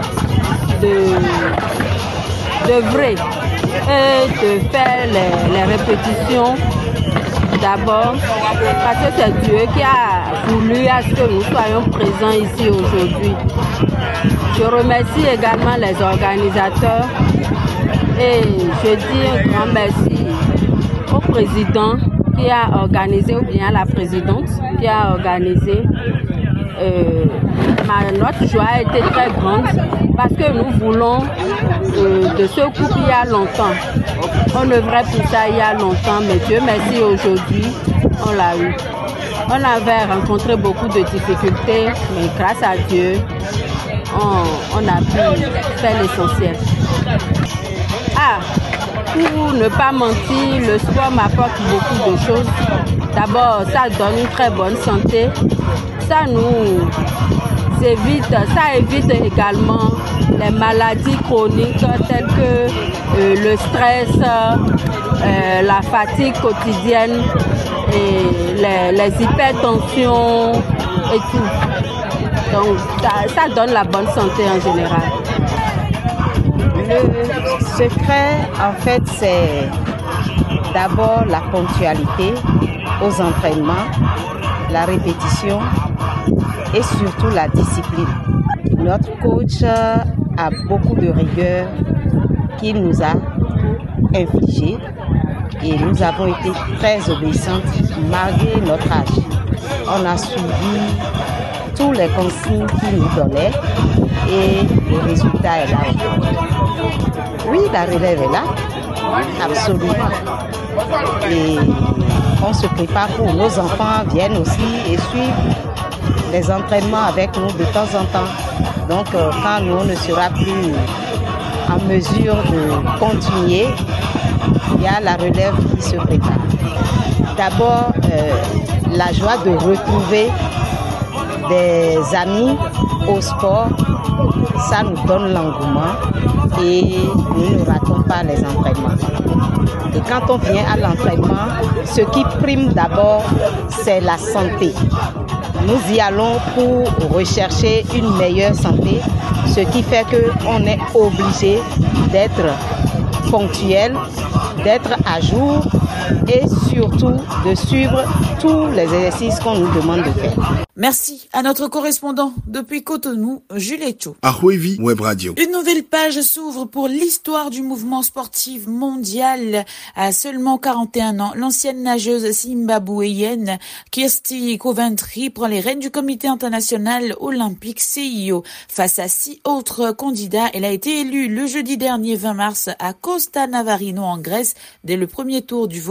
Speaker 2: de, de vrai et de faire les, les répétitions. D'abord, parce que c'est Dieu qui a voulu à ce que nous soyons présents ici aujourd'hui. Je remercie également les organisateurs et je dis un grand merci au président qui a organisé, ou bien à la présidente qui a organisé. Euh, ma, notre joie a été très grande parce que nous voulons euh, de ce couple il y a longtemps. On œuvrait pour ça il y a longtemps, mais Dieu merci, aujourd'hui, on l'a eu. On avait rencontré beaucoup de difficultés, mais grâce à Dieu, on, on a pu faire l'essentiel. Ah, pour ne pas mentir, le sport m'apporte beaucoup de choses. D'abord, ça donne une très bonne santé. Ça nous évite, ça évite également les maladies chroniques telles que euh, le stress, euh, la fatigue quotidienne, et les, les hypertensions et tout. Donc ça, ça donne la bonne santé en général.
Speaker 3: Le secret, en fait, c'est d'abord la ponctualité aux entraînements, la répétition et surtout la discipline. Notre coach a beaucoup de rigueur qu'il nous a infligé et nous avons été très obéissantes malgré notre âge. On a suivi tous les consignes qu'il nous donnait et le résultat est là. Oui, la relève est là, absolument. Et on se prépare pour nos enfants viennent aussi et suivent les entraînements avec nous de temps en temps. Donc euh, quand nous on ne sera plus en mesure de continuer, il y a la relève qui se prépare. D'abord, euh, la joie de retrouver des amis au sport, ça nous donne l'engouement et nous ne ratons pas les entraînements. Et quand on vient à l'entraînement, ce qui prime d'abord, c'est la santé. Nous y allons pour rechercher une meilleure santé, ce qui fait qu'on est obligé d'être ponctuel, d'être à jour et surtout de suivre tous les exercices qu'on nous demande de faire.
Speaker 1: Merci à notre correspondant depuis Cotonou, Jules Cho.
Speaker 5: Ahouévi Web Radio.
Speaker 1: Une nouvelle page s'ouvre pour l'histoire du mouvement sportif mondial. À seulement quarante et un ans, l'ancienne nageuse zimbabwéenne Kirsty Coventry prend les rênes du comité international olympique C I O. Face à six autres candidats, elle a été élue le jeudi dernier vingt mars à Costa Navarino en Grèce dès le premier tour du vote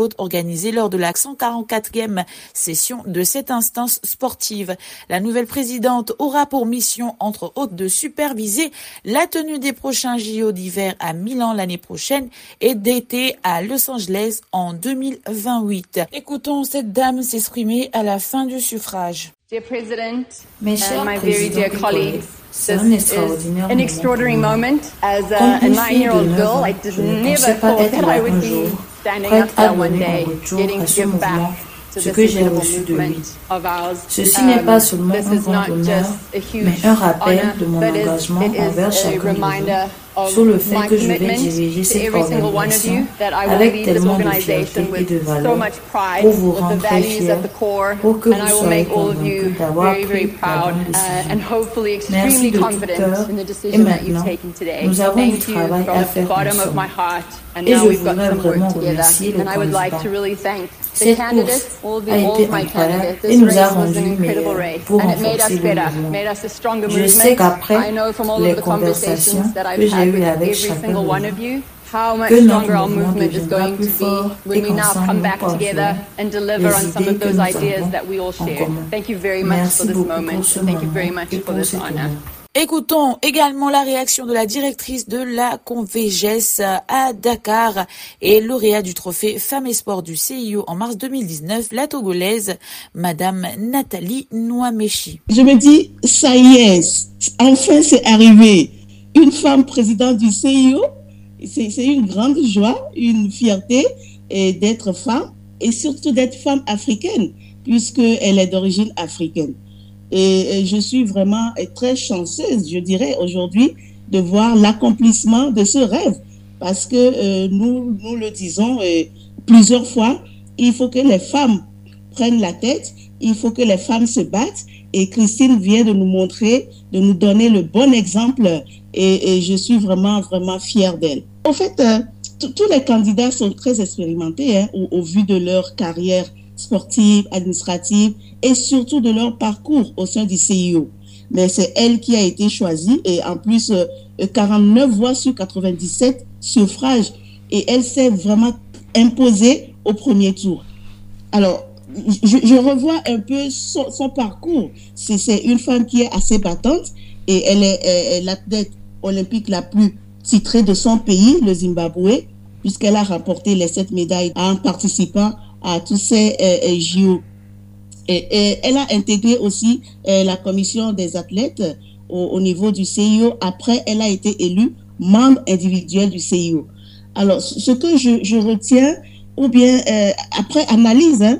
Speaker 1: vote organisé lors de la cent quarante-quatrième session de cette instance sportive. La nouvelle présidente aura pour mission, entre autres, de superviser la tenue des prochains J O d'hiver à Milan l'année prochaine et d'été à Los Angeles en deux mille vingt-huit. Écoutons cette dame s'exprimer à la fin du suffrage.
Speaker 4: Dear President,
Speaker 1: Mes chers
Speaker 4: and my very dear colleagues,
Speaker 1: c'est
Speaker 4: this
Speaker 1: un
Speaker 4: is
Speaker 1: extraordinaire
Speaker 4: an extraordinary moment. As a, a nine-year-old girl, I did never thought that I would be standing up there one day, getting to give back to this incredible movement of ours.
Speaker 1: Ceci n'est pas seulement
Speaker 4: This
Speaker 1: un
Speaker 4: is
Speaker 1: grand
Speaker 4: not
Speaker 1: honneur,
Speaker 4: just a huge
Speaker 1: mais un rappel
Speaker 4: honor,
Speaker 1: de mon
Speaker 4: but it's-
Speaker 1: engagement
Speaker 4: it is
Speaker 1: envers
Speaker 4: a
Speaker 1: chacun de
Speaker 4: reminder
Speaker 1: vous
Speaker 4: of
Speaker 1: sur le fait
Speaker 4: my
Speaker 1: que je vais
Speaker 4: commitment
Speaker 1: diriger
Speaker 4: to
Speaker 1: cette
Speaker 4: every single one of you,
Speaker 1: organisation
Speaker 4: that I will
Speaker 1: avec
Speaker 4: lead this
Speaker 1: tellement de
Speaker 4: organization
Speaker 1: fierté et de
Speaker 4: with so
Speaker 1: valeur
Speaker 4: much pride,
Speaker 1: pour vous
Speaker 4: with the
Speaker 1: rendre très
Speaker 4: values
Speaker 1: fiers,
Speaker 4: at the core,
Speaker 1: pour que
Speaker 4: and I
Speaker 1: vous
Speaker 4: will
Speaker 1: soyez
Speaker 4: make all of
Speaker 1: convaincus
Speaker 4: you
Speaker 1: d'avoir
Speaker 4: very, very
Speaker 1: pris la
Speaker 4: proud
Speaker 1: bonne
Speaker 4: uh,
Speaker 1: décision.
Speaker 4: and hopefully
Speaker 1: Merci
Speaker 4: extremely
Speaker 1: de tout
Speaker 4: confident
Speaker 1: cœur.
Speaker 4: in the
Speaker 1: Et
Speaker 4: decision that you've
Speaker 1: maintenant,
Speaker 4: taken today.
Speaker 1: nous avons du
Speaker 4: Thank you
Speaker 1: travail
Speaker 4: from
Speaker 1: à
Speaker 4: the
Speaker 1: faire
Speaker 4: bottom of
Speaker 1: ensemble.
Speaker 4: my heart. And
Speaker 1: Et
Speaker 4: now
Speaker 1: je
Speaker 4: we've got
Speaker 1: voudrais
Speaker 4: some work
Speaker 1: vraiment
Speaker 4: together.
Speaker 1: remercier les
Speaker 4: And I would like
Speaker 1: candidats.
Speaker 4: to really thank the
Speaker 1: Cette
Speaker 4: candidates,
Speaker 1: course
Speaker 4: all, the,
Speaker 1: a
Speaker 4: all
Speaker 1: été
Speaker 4: of my
Speaker 1: incroyable
Speaker 4: candidates.
Speaker 1: et
Speaker 4: This
Speaker 1: nous
Speaker 4: race
Speaker 1: a
Speaker 4: was an
Speaker 1: rendu
Speaker 4: incredible
Speaker 1: meilleurs
Speaker 4: race,
Speaker 1: pour
Speaker 4: and it made us
Speaker 1: renforcer le
Speaker 4: better,
Speaker 1: mouvement.
Speaker 4: made us a stronger
Speaker 1: Je sais
Speaker 4: movement.
Speaker 1: qu'après
Speaker 4: I know from all
Speaker 1: les
Speaker 4: of the conversations
Speaker 1: conversations
Speaker 4: that I've
Speaker 1: que j'ai
Speaker 4: had
Speaker 1: eues
Speaker 4: with
Speaker 1: avec
Speaker 4: every
Speaker 1: chacun
Speaker 4: single
Speaker 1: de
Speaker 4: one
Speaker 1: vous,
Speaker 4: of you, how much
Speaker 1: que notre
Speaker 4: stronger our
Speaker 1: mouvement
Speaker 4: movement is
Speaker 1: deviendra
Speaker 4: going
Speaker 1: plus
Speaker 4: to
Speaker 1: fort
Speaker 4: be when
Speaker 1: et
Speaker 4: we now
Speaker 1: qu'ensemble
Speaker 4: come
Speaker 1: nous
Speaker 4: back together
Speaker 1: porterons
Speaker 4: and deliver
Speaker 1: les
Speaker 4: on some
Speaker 1: idées
Speaker 4: of
Speaker 1: que
Speaker 4: those
Speaker 1: nous
Speaker 4: ideas
Speaker 1: avons
Speaker 4: that we all
Speaker 1: en
Speaker 4: share.
Speaker 1: commun.
Speaker 4: Thank you very much
Speaker 1: Merci
Speaker 4: for this
Speaker 1: beaucoup
Speaker 4: moment.
Speaker 1: pour ce
Speaker 4: Thank you very
Speaker 1: moment
Speaker 4: much
Speaker 1: et
Speaker 4: for
Speaker 1: pour
Speaker 4: this
Speaker 1: cet
Speaker 4: honor.
Speaker 1: honneur. Écoutons également la réaction de la directrice de la Convégesse à Dakar et lauréat du trophée Femmes et Sport du C I O en mars deux mille dix-neuf, la Togolaise, Madame Nathalie Nouamechi.
Speaker 6: Je me dis, ça y est, enfin c'est arrivé. Une femme présidente du C I O, c'est, c'est une grande joie, une fierté et d'être femme et surtout d'être femme africaine, puisqu'elle est d'origine africaine. Et, et je suis vraiment très chanceuse, je dirais, aujourd'hui, de voir l'accomplissement de ce rêve. Parce que euh, nous, nous le disons euh, plusieurs fois, il faut que les femmes prennent la tête, il faut que les femmes se battent. Et Christine vient de nous montrer, de nous donner le bon exemple. Et, et je suis vraiment, vraiment fière d'elle. En fait, euh, tous les candidats sont très expérimentés hein, au, au vu de leur carrière sportive, administrative et surtout de leur parcours au sein du C I O. Mais c'est elle qui a été choisie et en plus euh, quarante-neuf voix sur quatre-vingt-dix-sept suffrages et elle s'est vraiment imposée au premier tour. Alors, je, je revois un peu son, son parcours. C'est, c'est une femme qui est assez battante et elle est, est, est l'athlète olympique la plus titrée de son pays, le Zimbabwe, puisqu'elle a remporté les sept médailles en participant à tous ces euh, J O. Et, et elle a intégré aussi euh, la commission des athlètes au, au niveau du C I O. Après, elle a été élue membre individuel du C I O. Alors, ce que je, je retiens, ou bien euh, après analyse, hein,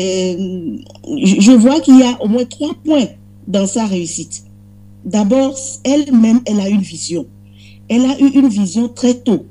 Speaker 6: euh, je, je vois qu'il y a au moins trois points dans sa réussite. D'abord, elle-même, elle a une vision. Elle a eu une vision très tôt.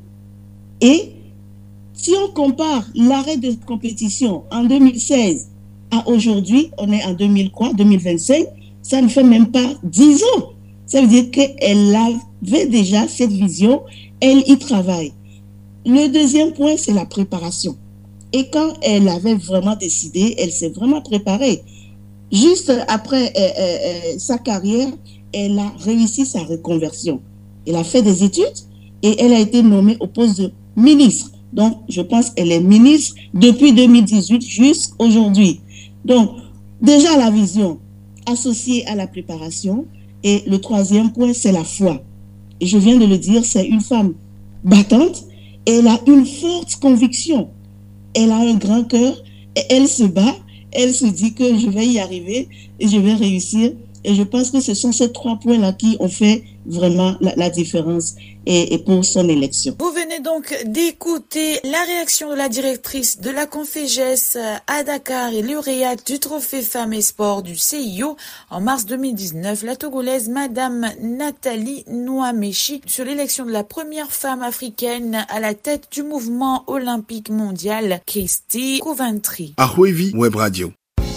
Speaker 6: Et si on compare l'arrêt de compétition en deux mille seize à aujourd'hui, on est en deux mille vingt-cinq, ça ne fait même pas dix ans. Ça veut dire qu'elle avait déjà cette vision, elle y travaille. Le deuxième point, c'est la préparation. Et quand elle avait vraiment décidé, elle s'est vraiment préparée. Juste après euh, euh, sa carrière, elle a réussi sa reconversion. Elle a fait des études et elle a été nommée au poste de ministre. Donc, je pense qu'elle est ministre depuis deux mille dix-huit jusqu'à aujourd'hui. Donc, déjà la vision associée à la préparation. Et le troisième point, c'est la foi. Et je viens de le dire, c'est une femme battante. Et elle a une forte conviction. Elle a un grand cœur. Et elle se bat. Elle se dit que je vais y arriver et je vais réussir. Et je pense que ce sont ces trois points-là qui ont fait vraiment la, la différence et, et pour son élection.
Speaker 1: Vous venez donc d'écouter la réaction de la directrice de la Confégesse à Dakar et lauréate du trophée Femmes et Sport du C I O en mars deux mille dix-neuf, la Togolaise Madame Nathalie Nouamechi, sur l'élection de la première femme africaine à la tête du mouvement olympique mondial, Christy Coventry.
Speaker 5: Ahwevi Web Radio.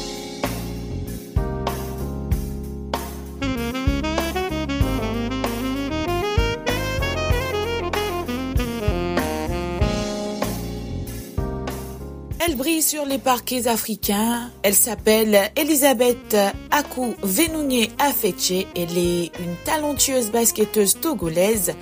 Speaker 1: Elle brille sur les parquets africains. Elle s'appelle Elisabeth Akou Venounié Afeche. Elle est une talentueuse basketteuse togolaise.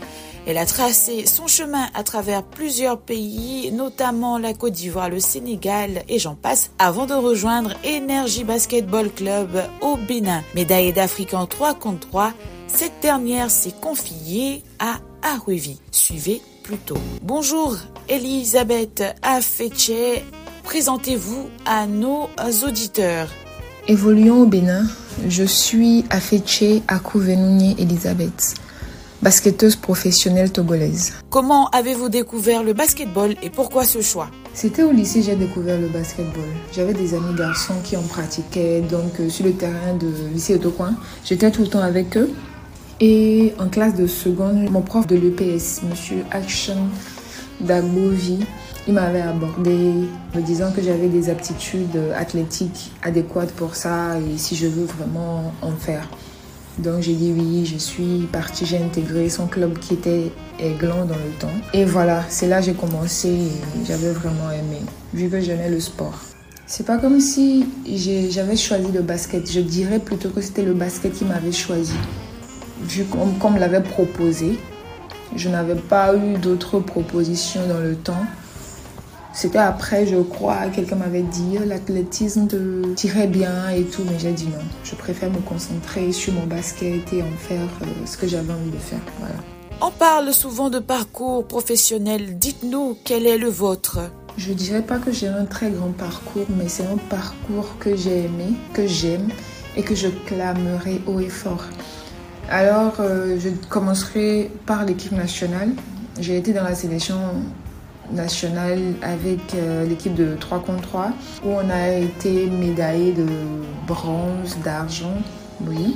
Speaker 1: Elle a tracé son chemin à travers plusieurs pays, notamment la Côte d'Ivoire, le Sénégal et j'en passe, avant de rejoindre Energy Basketball Club au Bénin. Médaillée d'Afrique en trois contre trois, cette dernière s'est confiée à Aruevi. Suivez plutôt. Bonjour Elisabeth Afeche, présentez-vous à nos auditeurs.
Speaker 7: Évoluons au Bénin, je suis Afeche Akouvenounie Elisabeth, basketteuse professionnelle togolaise.
Speaker 1: Comment avez-vous découvert le basketball et pourquoi ce choix?
Speaker 7: C'était au lycée que j'ai découvert le basketball. J'avais des amis garçons qui en pratiquaient, donc euh, sur le terrain du lycée Autocoin, j'étais tout le temps avec eux. Et en classe de seconde, mon prof de l'E P S, M. Action Dagbovi, il m'avait abordé me disant que j'avais des aptitudes athlétiques adéquates pour ça et si je veux vraiment en faire. Donc j'ai dit oui, je suis partie, j'ai intégré son club qui était Aiglon dans le temps. Et voilà, c'est là que j'ai commencé et j'avais vraiment aimé, vu que j'aimais le sport. C'est pas comme si j'avais choisi le basket, je dirais plutôt que c'était le basket qui m'avait choisi. Vu qu'on comme me l'avait proposé, je n'avais pas eu d'autres propositions dans le temps. C'était après, je crois, quelqu'un m'avait dit l'athlétisme te tirait bien et tout, mais j'ai dit non. Je préfère me concentrer sur mon basket et en faire euh, ce que j'avais envie de faire. Voilà.
Speaker 1: On parle souvent de parcours professionnel. Dites-nous quel est le vôtre.
Speaker 7: Je dirais pas que j'ai un très grand parcours, mais c'est un parcours que j'ai aimé, que j'aime et que je clamerai haut et fort. Alors, euh, je commencerai par l'équipe nationale. J'ai été dans la sélection nationale avec euh, l'équipe de trois contre trois où on a été médaillé de bronze, d'argent, oui.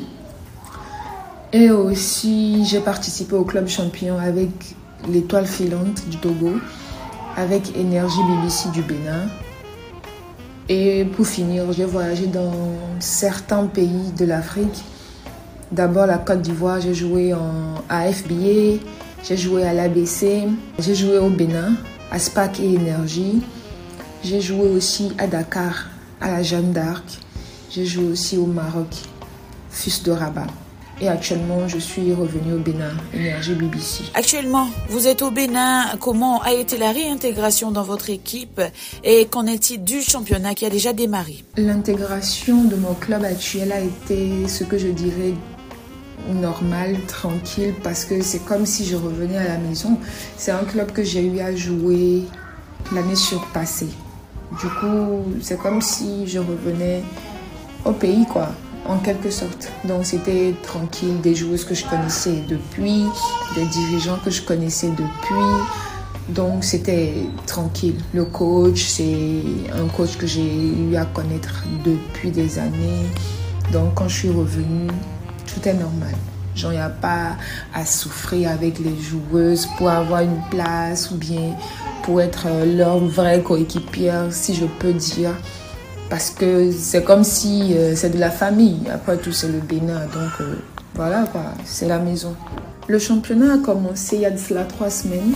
Speaker 7: Et aussi, j'ai participé au club champion avec l'étoile filante du Togo, avec Energy B B C du Bénin. Et pour finir, j'ai voyagé dans certains pays de l'Afrique. D'abord la Côte d'Ivoire, j'ai joué en A F B A, j'ai joué à l'A B C, j'ai joué au Bénin, à SPAC et Énergie. J'ai joué aussi à Dakar, à la Jeanne d'Arc. J'ai joué aussi au Maroc, F U S de Rabat. Et actuellement, je suis revenue au Bénin, Energy B B C.
Speaker 1: Actuellement, vous êtes au Bénin. Comment a été la réintégration dans votre équipe et qu'en est-il du championnat qui a déjà démarré?
Speaker 7: L'intégration de mon club actuel a été ce que je dirais normal, tranquille, parce que c'est comme si je revenais à la maison. C'est un club que j'ai eu à jouer l'année surpassée. Du coup, c'est comme si je revenais au pays, quoi, en quelque sorte. Donc c'était tranquille, des joueuses que je connaissais depuis, des dirigeants que je connaissais depuis. Donc c'était tranquille. Le coach, c'est un coach que j'ai eu à connaître depuis des années. Donc quand je suis revenue, tout est normal. Genre, il n'y a pas à souffrir avec les joueuses pour avoir une place ou bien pour être leur vraie coéquipière, si je peux dire. Parce que c'est comme si euh, c'est de la famille. Après tout, c'est le Bénin. Donc euh, voilà, quoi, c'est la maison. Le championnat a commencé il y a de cela trois semaines.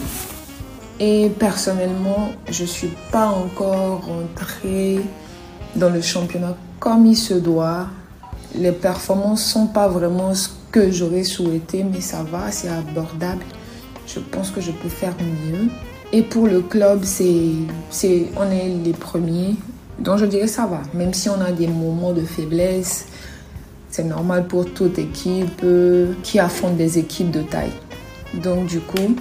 Speaker 7: Et personnellement, je ne suis pas encore rentrée dans le championnat comme il se doit. Les performances ne sont pas vraiment ce que j'aurais souhaité, mais ça va, c'est abordable. Je pense que je peux faire mieux. Et pour le club, c'est, c'est, on est les premiers. Donc je dirais ça va. Même si on a des moments de faiblesse, c'est normal pour toute équipe euh, qui affronte des équipes de taille. Donc du coup,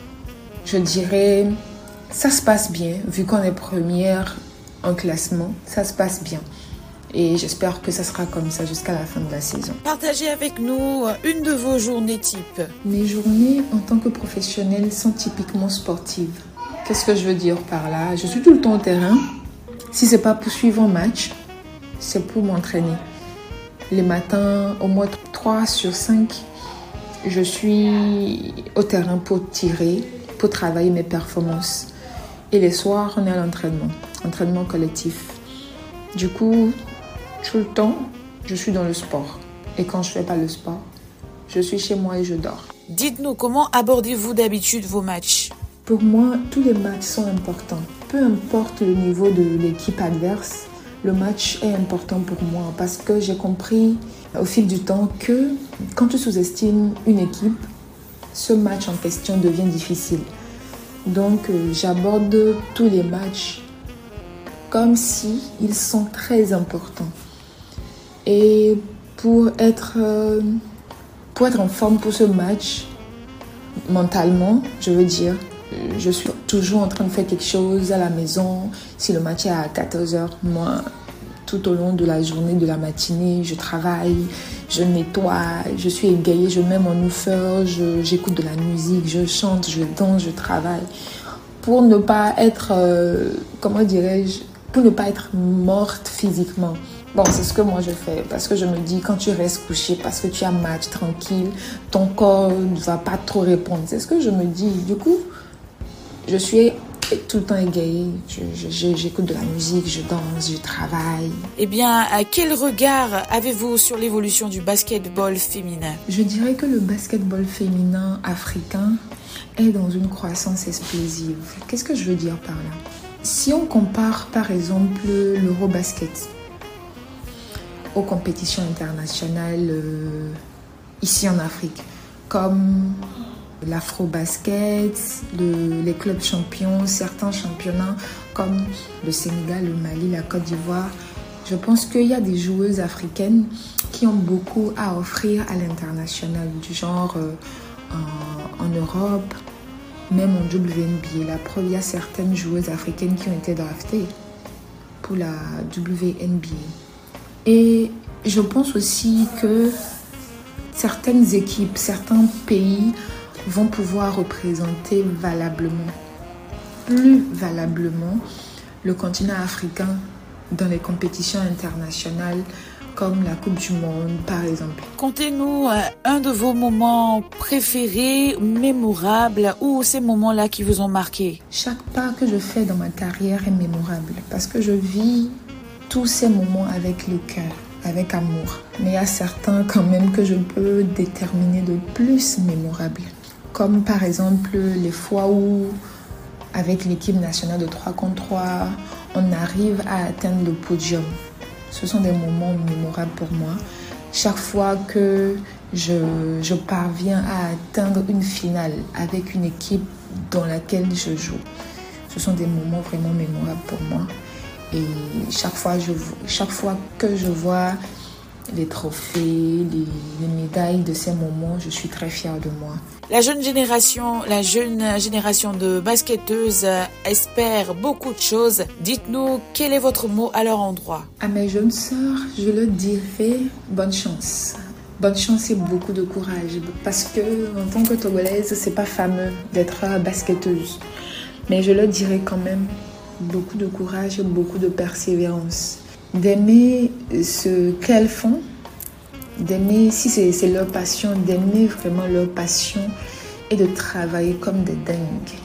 Speaker 7: je dirais, ça se passe bien. Vu qu'on est première en classement, ça se passe bien. Et j'espère que ça sera comme ça jusqu'à la fin de la saison.
Speaker 1: Partagez avec nous une de vos journées type.
Speaker 7: Mes journées en tant que professionnelle sont typiquement sportives. Qu'est-ce que je veux dire par là? Je suis tout le temps au terrain. Si ce n'est pas pour suivre un match, c'est pour m'entraîner. Les matins, au moins trois sur cinq, je suis au terrain pour tirer, pour travailler mes performances. Et les soirs, on est à l'entraînement, entraînement collectif. Du coup, tout le temps, je suis dans le sport. Et quand je ne fais pas le sport, je suis chez moi et je dors.
Speaker 1: Dites-nous, comment abordez-vous d'habitude vos matchs?
Speaker 7: Pour moi, tous les matchs sont importants. Peu importe le niveau de l'équipe adverse, le match est important pour moi parce que j'ai compris au fil du temps que quand tu sous-estimes une équipe, ce match en question devient difficile. Donc euh, j'aborde tous les matchs comme si ils sont très importants. Et pour être, euh, pour être en forme pour ce match, mentalement, je veux dire, je suis toujours en train de faire quelque chose à la maison. Si le match est à quatorze heures, moi, tout au long de la journée, de la matinée, je travaille, je nettoie, je suis égayée, je mets mon woofer, je, j'écoute de la musique, je chante, je danse, je travaille. Pour ne pas être, euh, comment dirais-je, pour ne pas être morte physiquement. Bon, c'est ce que moi je fais, parce que je me dis, quand tu restes couché, parce que tu as match tranquille, ton corps ne va pas trop répondre. C'est ce que je me dis. Du coup, je suis tout le temps égayée. Je, je, j'écoute de la musique, je danse, je travaille.
Speaker 1: Eh bien, quel regard avez-vous sur l'évolution du basketball féminin?
Speaker 7: Je dirais que le basketball féminin africain est dans une croissance explosive. Qu'est-ce que je veux dire par là? Si on compare par exemple l'Eurobasket aux compétitions internationales euh, ici en Afrique, comme l'Afrobasket, le, les clubs champions, certains championnats comme le Sénégal, le Mali, la Côte d'Ivoire, je pense qu'il y a des joueuses africaines qui ont beaucoup à offrir à l'international, du genre euh, en, en Europe, même en W N B A. La preuve, il y a certaines joueuses africaines qui ont été draftées pour la W N B A. Et je pense aussi que certaines équipes, certains pays vont pouvoir représenter valablement, plus valablement, le continent africain dans les compétitions internationales comme la Coupe du Monde, par exemple.
Speaker 1: Contez-nous un de vos moments préférés, mémorables, ou ces moments-là qui vous ont marqué.
Speaker 7: Chaque pas que je fais dans ma carrière est mémorable parce que je vis tous ces moments avec le cœur, avec amour. Mais il y a certains quand même que je peux déterminer de plus mémorables. Comme par exemple les fois où, avec l'équipe nationale de trois contre trois, on arrive à atteindre le podium. Ce sont des moments mémorables pour moi. Chaque fois que je, je parviens à atteindre une finale avec une équipe dans laquelle je joue, ce sont des moments vraiment mémorables pour moi. Et chaque fois, je, chaque fois que je vois les trophées, les, les médailles de ces moments, je suis très fière de moi.
Speaker 1: La jeune génération, la jeune génération de basketteuses espère beaucoup de choses. Dites-nous, quel est votre mot à leur endroit?
Speaker 7: À mes jeunes sœurs, je leur dirais bonne chance. Bonne chance et beaucoup de courage. Parce que en tant que Togolaise, c'est pas fameux d'être basketteuse. Mais je leur dirais quand même beaucoup de courage et beaucoup de persévérance. D'aimer ce qu'elles font, d'aimer, si c'est, c'est leur passion, d'aimer vraiment leur passion et de travailler comme des dingues.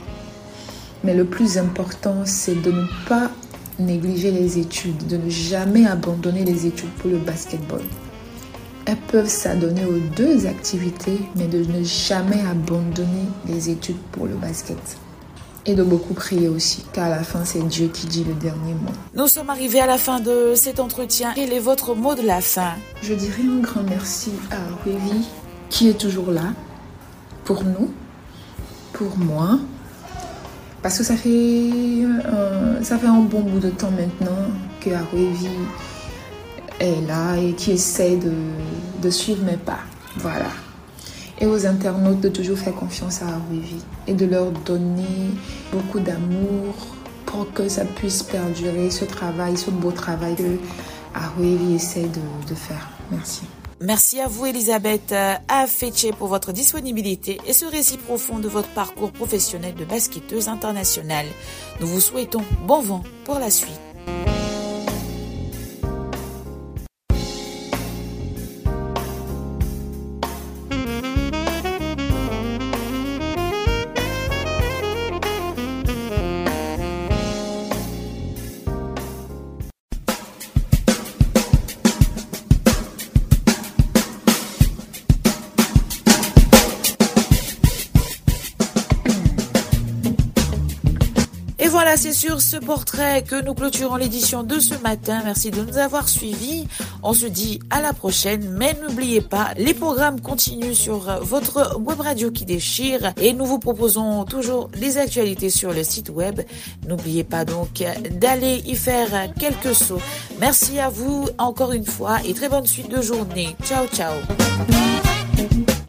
Speaker 7: Mais le plus important, c'est de ne pas négliger les études, de ne jamais abandonner les études pour le basketball. Elles peuvent s'adonner aux deux activités, mais de ne jamais abandonner les études pour le basket. Et de beaucoup prier aussi, car à la fin, c'est Dieu qui dit le dernier mot.
Speaker 1: Nous sommes arrivés à la fin de cet entretien. Quel est votre mot de la fin?
Speaker 7: Je dirais un grand merci à Rwevi, qui est toujours là, pour nous, pour moi. Parce que ça fait, euh, ça fait un bon bout de temps maintenant que Rwevi est là et qui essaie de, de suivre mes pas. Voilà. Et aux internautes de toujours faire confiance à Rwevi et de leur donner beaucoup d'amour pour que ça puisse perdurer, ce travail, ce beau travail que Rwevi essaie de, de faire. Merci.
Speaker 1: Merci à vous, Elisabeth Afeche, pour votre disponibilité et ce récit profond de votre parcours professionnel de basketteuse internationale. Nous vous souhaitons bon vent pour la suite. Voilà, c'est sur ce portrait que nous clôturons l'édition de ce matin. Merci de nous avoir suivis. On se dit à la prochaine, mais n'oubliez pas, les programmes continuent sur votre web radio qui déchire et nous vous proposons toujours les actualités sur le site web. N'oubliez pas donc d'aller y faire quelques sauts. Merci à vous encore une fois et très bonne suite de journée. Ciao, ciao.